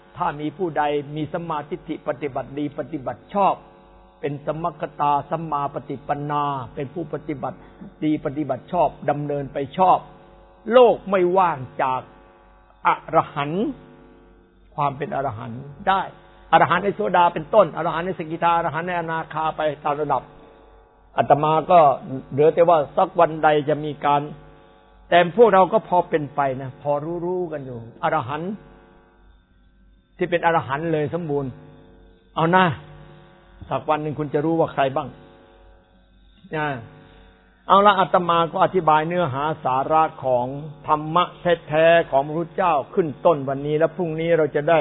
ถ้ามีผู้ใดมีสัมมาทิฏฐิปฏิบัติดีปฏิบัติชอบเป็นสัมมัคคตาสัมมาปฏิปันนาเป็นผู้ปฏิบัติดีปฏิบัติชอบดำเนินไปชอบโลกไม่ว่างจากอรหันต์ความเป็นอรหันต์ได้อรหันต์ในโสดาเป็นต้นอรหันต์ในสกิทาอรหันต์ในอนาคาไปตามระดับอาตมาก็เหลือแต่ว่าสักวันใดจะมีการแต่พวกเราก็พอเป็นไปนะพอรู้กันอยู่อรหันต์ที่เป็นอรหันต์เลยสมบูรณ์เอานะสักวันหนึ่งคุณจะรู้ว่าใครบ้างนะเอาละอาตมาก็อธิบายเนื้อหาสาระของธรรมะแท้ๆของพระพุทธเจ้าขึ้นต้นวันนี้แล้วพรุ่งนี้เราจะได้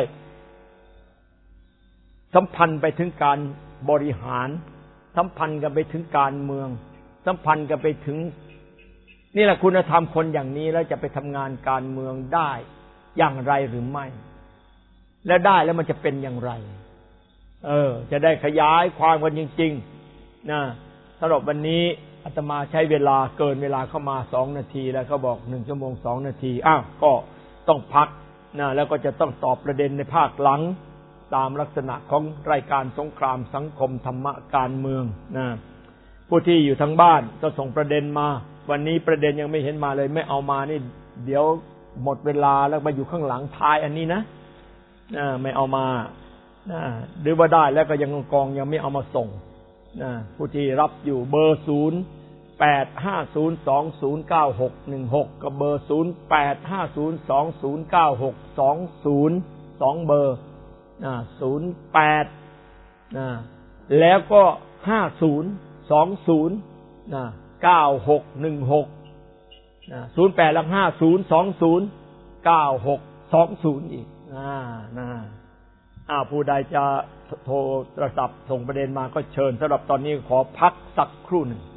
สัมพันธ์ไปถึงการบริหารสัมพันธ์กันไปถึงการเมืองสัมพันธ์กันไปถึงนี่แหละคุณธรรมคนอย่างนี้แล้วจะไปทำงานการเมืองได้อย่างไรหรือไม่และได้แล้วมันจะเป็นอย่างไรจะได้ขยายความกันจริงๆนะสำหรับวันนี้อาตมาใช้เวลาเกินเวลาเข้ามา2 นาทีแล้วเขาบอก1 ชั่วโมง 2 นาทีก็ต้องพักนะแล้วก็จะต้องตอบประเด็นในภาคหลังตามลักษณะของรายการสงครามสังคมธรรมะการเมืองนะผู้ที่อยู่ทางบ้านก็ส่งประเด็นมาวันนี้ประเด็นยังไม่เห็นมาเลยไม่เอามานี่เดี๋ยวหมดเวลาแล้วมาอยู่ข้างหลังท้ายอันนี้นะไม่เอามาหรือว่าได้แล้วก็ยังกองยังไม่เอามาส่งผู้ที่รับอยู่เบอร์0850209616กับเบอร์0850209620 2เบอร์08แล้วก็5020 9616 08แล้ว5020 9620อีกผู้ใดจะโทรศัพท์ส่งประเด็นมาก็เชิญสำหรับตอนนี้ขอพักสักครู่หนึ่ง